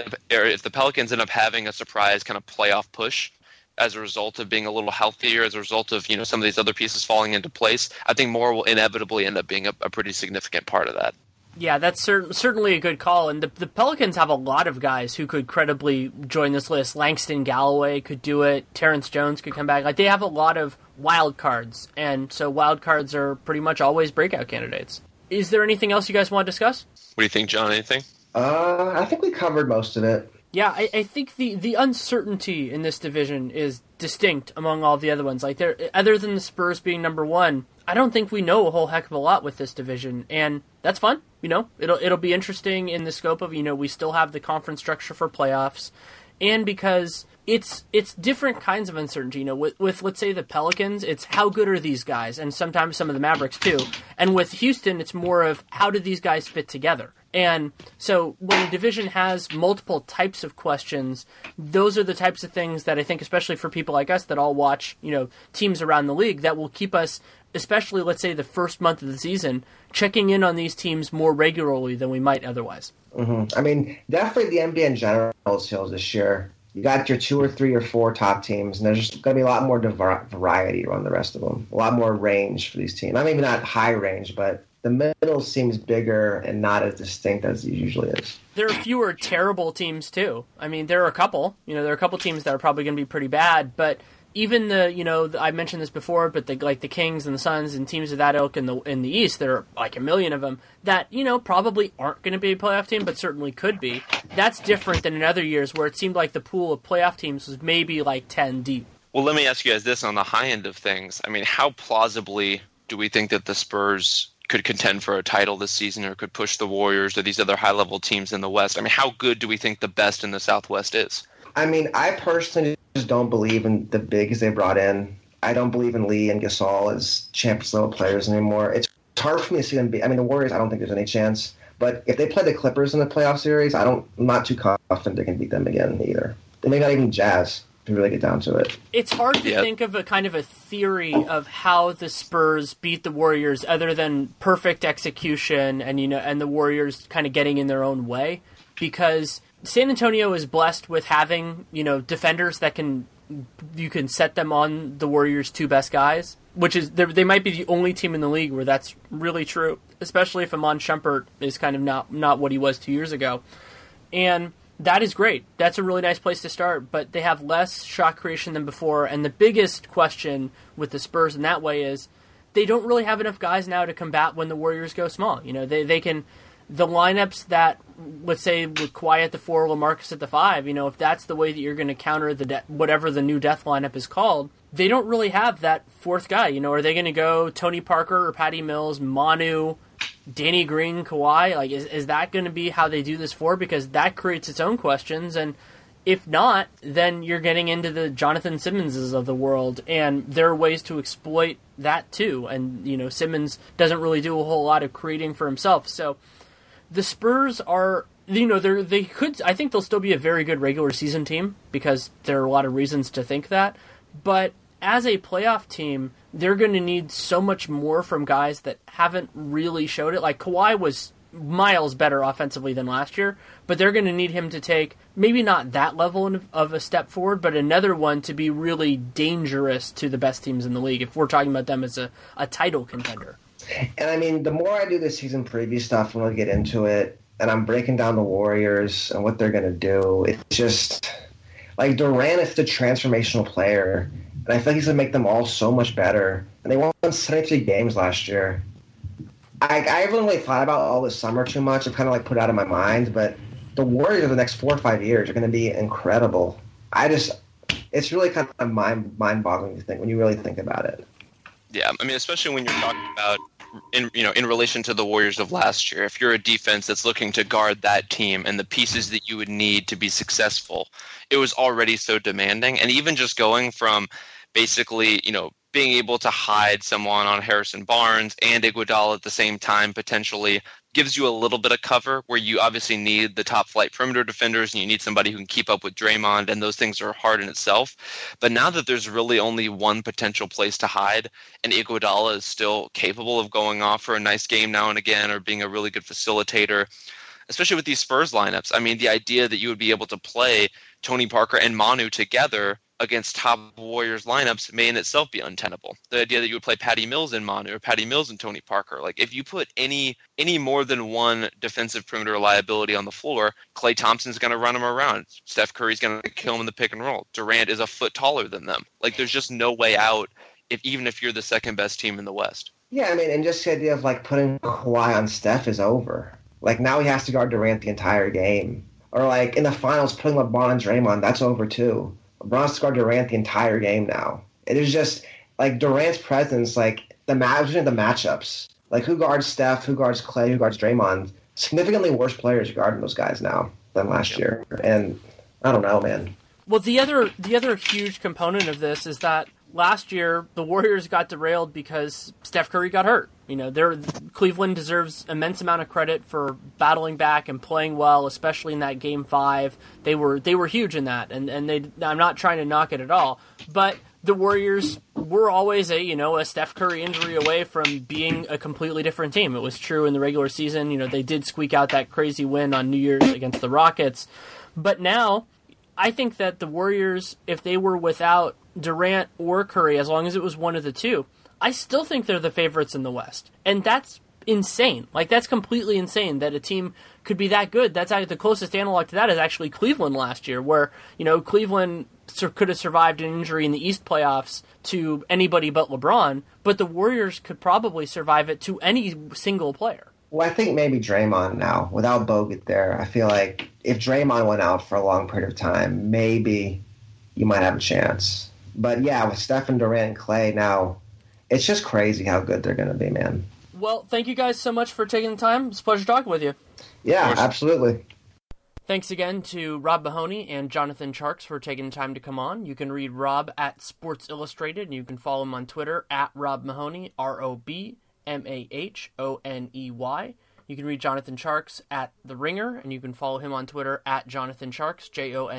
if the Pelicans end up having a surprise kind of playoff push as a result of being a little healthier, as a result of, some of these other pieces falling into place, I think Moore will inevitably end up being a pretty significant part of that. Yeah, that's certainly a good call. And the Pelicans have a lot of guys who could credibly join this list. Langston Galloway could do it. Terrence Jones could come back. Like, they have a lot of wild cards. And so wild cards are pretty much always breakout candidates. Is there anything else you guys want to discuss? What do you think, John? Anything? I think we covered most of it. Yeah, I think the uncertainty in this division is distinct among all the other ones. Like, other than the Spurs being number 1, I don't think we know a whole heck of a lot with this division, and that's fun. It'll be interesting in the scope of, we still have the conference structure for playoffs, and because it's different kinds of uncertainty. With let's say the Pelicans, it's how good are these guys, and sometimes some of the Mavericks too. And with Houston, it's more of how do these guys fit together. And so when a division has multiple types of questions, those are the types of things that I think, especially for people like us that all watch, teams around the league, that will keep us, especially, let's say, the first month of the season, checking in on these teams more regularly than we might otherwise. Mm-hmm. I mean, definitely the NBA in general feels this year. You got your 2 or 3 or 4 top teams, and there's just going to be a lot more variety around the rest of them. A lot more range for these teams. I mean, maybe not high range, but the middle seems bigger and not as distinct as it usually is. There are fewer terrible teams, too. I mean, there are a couple. There are a couple teams that are probably going to be pretty bad, but even I mentioned this before, but the Kings and the Suns and teams of that ilk in the East, there are like a million of them that, probably aren't going to be a playoff team, but certainly could be. That's different than in other years where it seemed like the pool of playoff teams was maybe like 10 deep. Well, let me ask you guys this on the high end of things. I mean, how plausibly do we think that the Spurs could contend for a title this season, or could push the Warriors or these other high-level teams in the West? I mean, how good do we think the best in the Southwest is? I mean, I personally just don't believe in the bigs they brought in. I don't believe in Lee and Gasol as Champions-level players anymore. It's hard for me to see them be. I mean, the Warriors, I don't think there's any chance. But if they play the Clippers in the playoff series, I'm not too confident they can beat them again either. They may not even Jazz, if you really get down to it. It's hard to think of a kind of a theory of how the Spurs beat the Warriors other than perfect execution and the Warriors kind of getting in their own way, because San Antonio is blessed with having, defenders that you can set them on the Warriors' 2 best guys, which is, they might be the only team in the league where that's really true, especially if Iman Shumpert is kind of not what he was 2 years ago. And that is great. That's a really nice place to start, but they have less shot creation than before, and the biggest question with the Spurs in that way is they don't really have enough guys now to combat when the Warriors go small. They can... The lineups that, let's say, with Kawhi at the 4, LaMarcus at the 5, if that's the way that you're going to counter whatever the new death lineup is called, they don't really have that 4th guy. Are they going to go Tony Parker or Patty Mills, Manu, Danny Green, Kawhi? Like, is that going to be how they do this for? Because that creates its own questions, and if not, then you're getting into the Jonathan Simmonses of the world, and there are ways to exploit that too. And, Simmons doesn't really do a whole lot of creating for himself, so the Spurs are they could. I think they'll still be a very good regular season team because there are a lot of reasons to think that. But as a playoff team, they're going to need so much more from guys that haven't really showed it. Like Kawhi was miles better offensively than last year, but they're going to need him to take maybe not that level of a step forward, but another one to be really dangerous to the best teams in the league if we're talking about them as a title contender. And I mean, the more I do this season preview stuff when we get into it, and I'm breaking down the Warriors and what they're going to do, it's just like Durant is the transformational player, and I feel like he's going to make them all so much better. And they won 73 games last year. I haven't really thought about all this summer too much. I've kind of like put it out of my mind, but the Warriors of the next 4 or 5 years are going to be incredible. It's really kind of mind-boggling to think when you really think about it. Yeah, I mean, especially when you're talking about in relation to the Warriors of last year, if you're a defense that's looking to guard that team and the pieces that you would need to be successful, it was already so demanding. And even just going from basically, being able to hide someone on Harrison Barnes and Iguodala at the same time potentially gives you a little bit of cover where you obviously need the top flight perimeter defenders and you need somebody who can keep up with Draymond, and those things are hard in itself. But now that there's really only one potential place to hide and Iguodala is still capable of going off for a nice game now and again or being a really good facilitator, especially with these Spurs lineups. I mean, the idea that you would be able to play Tony Parker and Manu together against top Warriors lineups may in itself be untenable. The idea that you would play Patty Mills and Manu or Patty Mills and Tony Parker, like if you put any more than one defensive perimeter liability on the floor, Klay Thompson's going to run them around. Steph Curry's going to kill him in the pick and roll. Durant is a foot taller than them. Like there's just no way out even if you're the second best team in the West. Yeah, I mean, and just the idea of like putting Kawhi on Steph is over. Like now he has to guard Durant the entire game. Or like in the finals, putting LeBron on Draymond, that's over too. LeBron's to guard Durant the entire game now. It is just like Durant's presence, like the matchups, like who guards Steph, who guards Klay, who guards Draymond. Significantly worse players guarding those guys now than last year, and I don't know, man. Well, the other huge component of this is that last year the Warriors got derailed because Steph Curry got hurt. Cleveland deserves immense amount of credit for battling back and playing well, especially in that Game 5. They were huge in that, and I'm not trying to knock it at all, but the Warriors were always a Steph Curry injury away from being a completely different team. It was true in the regular season. They did squeak out that crazy win on New Year's against the Rockets, but now I think that the Warriors, if they were without Durant or Curry, as long as it was one of the two, I still think they're the favorites in the West. And that's insane. Like, that's completely insane that a team could be that good. That's the closest analog to that is actually Cleveland last year, where, Cleveland could have survived an injury in the East playoffs to anybody but LeBron, but the Warriors could probably survive it to any single player. Well, I think maybe Draymond now, without Bogut there. I feel like if Draymond went out for a long period of time, maybe you might have a chance. But yeah, with Steph and Durant and Klay now, it's just crazy how good they're going to be, man. Well, thank you guys so much for taking the time. It's a pleasure talking with you. Yeah, absolutely. Thanks again to Rob Mahoney and Jonathan Tjarks for taking the time to come on. You can read Rob at Sports Illustrated, and you can follow him on Twitter at Rob Mahoney, ROBMAHONEY. You can read Jonathan Tjarks at The Ringer, and you can follow him on Twitter at Jonathan Tjarks,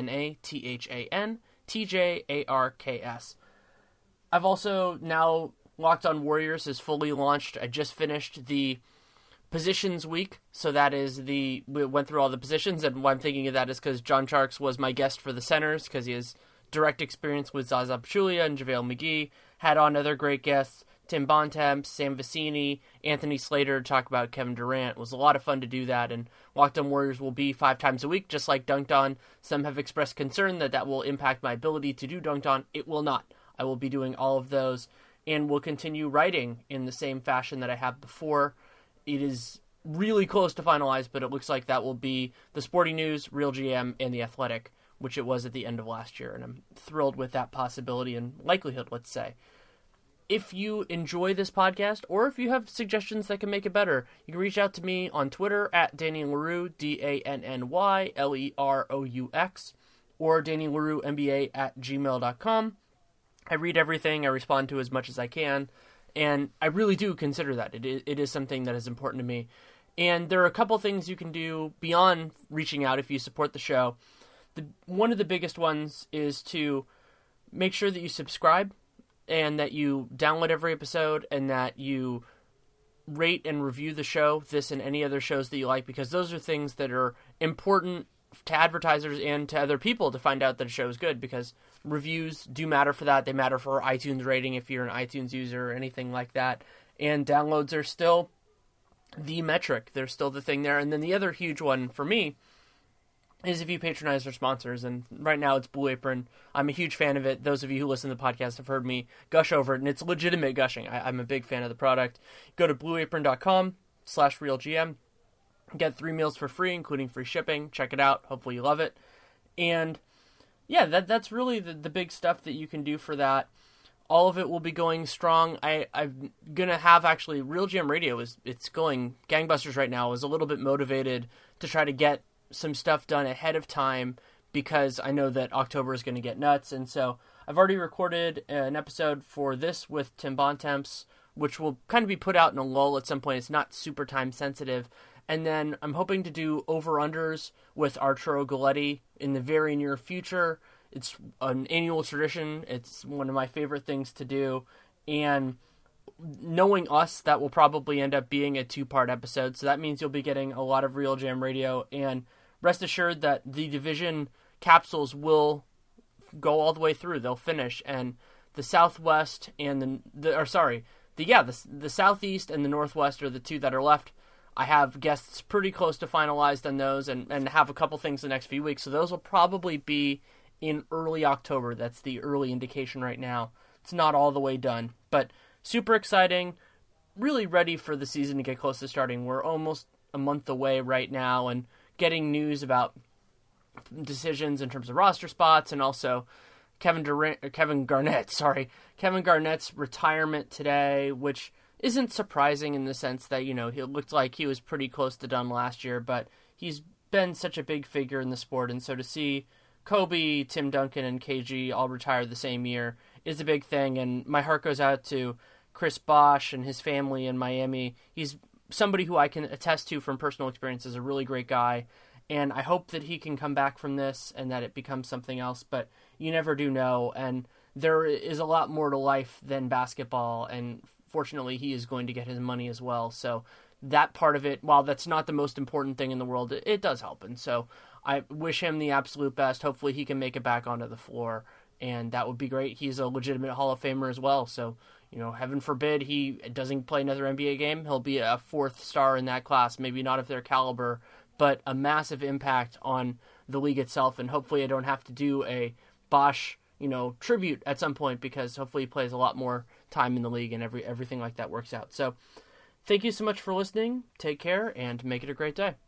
JONATHANTJARKS. I've also now Locked on Warriors is fully launched. I just finished the positions week, so that is we went through all the positions, and why I'm thinking of that is because John Tjarks was my guest for the centers, because he has direct experience with Zaza Pachulia and JaVale McGee. Had on other great guests, Tim Bontemps, Sam Vecini, Anthony Slater, to talk about Kevin Durant. It was a lot of fun to do that, and Locked on Warriors will be 5 times a week, just like Dunked On. Some have expressed concern that will impact my ability to do Dunked On. It will not. I will be doing all of those, and will continue writing in the same fashion that I have before. It is really close to finalized, but it looks like that will be the Sporting News, Real GM, and The Athletic, which it was at the end of last year, and I'm thrilled with that possibility and likelihood, let's say. If you enjoy this podcast, or if you have suggestions that can make it better, you can reach out to me on Twitter at Danny Leroux, DANNYLEROUX, or DannyLerouxNBA@gmail.com. I read everything, I respond to as much as I can, and I really do consider that. It is something that is important to me. And there are a couple things you can do beyond reaching out if you support the show. One of the biggest ones is to make sure that you subscribe and that you download every episode and that you rate and review the show, this and any other shows that you like, because those are things that are important to advertisers and to other people to find out that a show is good, because reviews do matter for that. They matter for iTunes rating if you're an iTunes user or anything like that. And downloads are still the metric. They're still the thing there. And then the other huge one for me is if you patronize their sponsors. And right now it's Blue Apron. I'm a huge fan of it. Those of you who listen to the podcast have heard me gush over it, and it's legitimate gushing. I'm a big fan of the product. Go to blueapron.com/realgm. Get 3 meals for free, including free shipping. Check it out. Hopefully you love it. And yeah, that's really the big stuff that you can do for that. All of it will be going strong. I'm going to have actually Real GM Radio it's going gangbusters right now. I was a little bit motivated to try to get some stuff done ahead of time because I know that October is going to get nuts. And so I've already recorded an episode for this with Tim Bontemps, which will kind of be put out in a lull at some point. It's not super time sensitive. And then I'm hoping to do over-unders with Arturo Galletti in the very near future. It's an annual tradition. It's one of my favorite things to do. And knowing us, that will probably end up being a 2-part episode. So that means you'll be getting a lot of Real Jam Radio. And rest assured that the division capsules will go all the way through. They'll finish. And the Southwest and the Southeast and the Northwest are the 2 that are left. I have guests pretty close to finalized on those and have a couple things the next few weeks. So those will probably be in early October. That's the early indication right now. It's not all the way done, but super exciting. Really ready for the season to get close to starting. We're almost a month away right now and getting news about decisions in terms of roster spots and also Kevin Garnett's retirement today, which isn't surprising in the sense that, he looked like he was pretty close to done last year, but he's been such a big figure in the sport. And so to see Kobe, Tim Duncan, and KG all retire the same year is a big thing. And my heart goes out to Chris Bosh and his family in Miami. He's somebody who I can attest to from personal experience as a really great guy. And I hope that he can come back from this and that it becomes something else, but you never do know. And there is a lot more to life than basketball, and fortunately, he is going to get his money as well. So that part of it, while that's not the most important thing in the world, it does help. And so I wish him the absolute best. Hopefully he can make it back onto the floor, and that would be great. He's a legitimate Hall of Famer as well. So, heaven forbid he doesn't play another NBA game. He'll be a 4th star in that class, maybe not of their caliber, but a massive impact on the league itself. And hopefully I don't have to do a Bosh tribute at some point, because hopefully he plays a lot more time in the league and everything like that works out. So thank you so much for listening. Take care and make it a great day.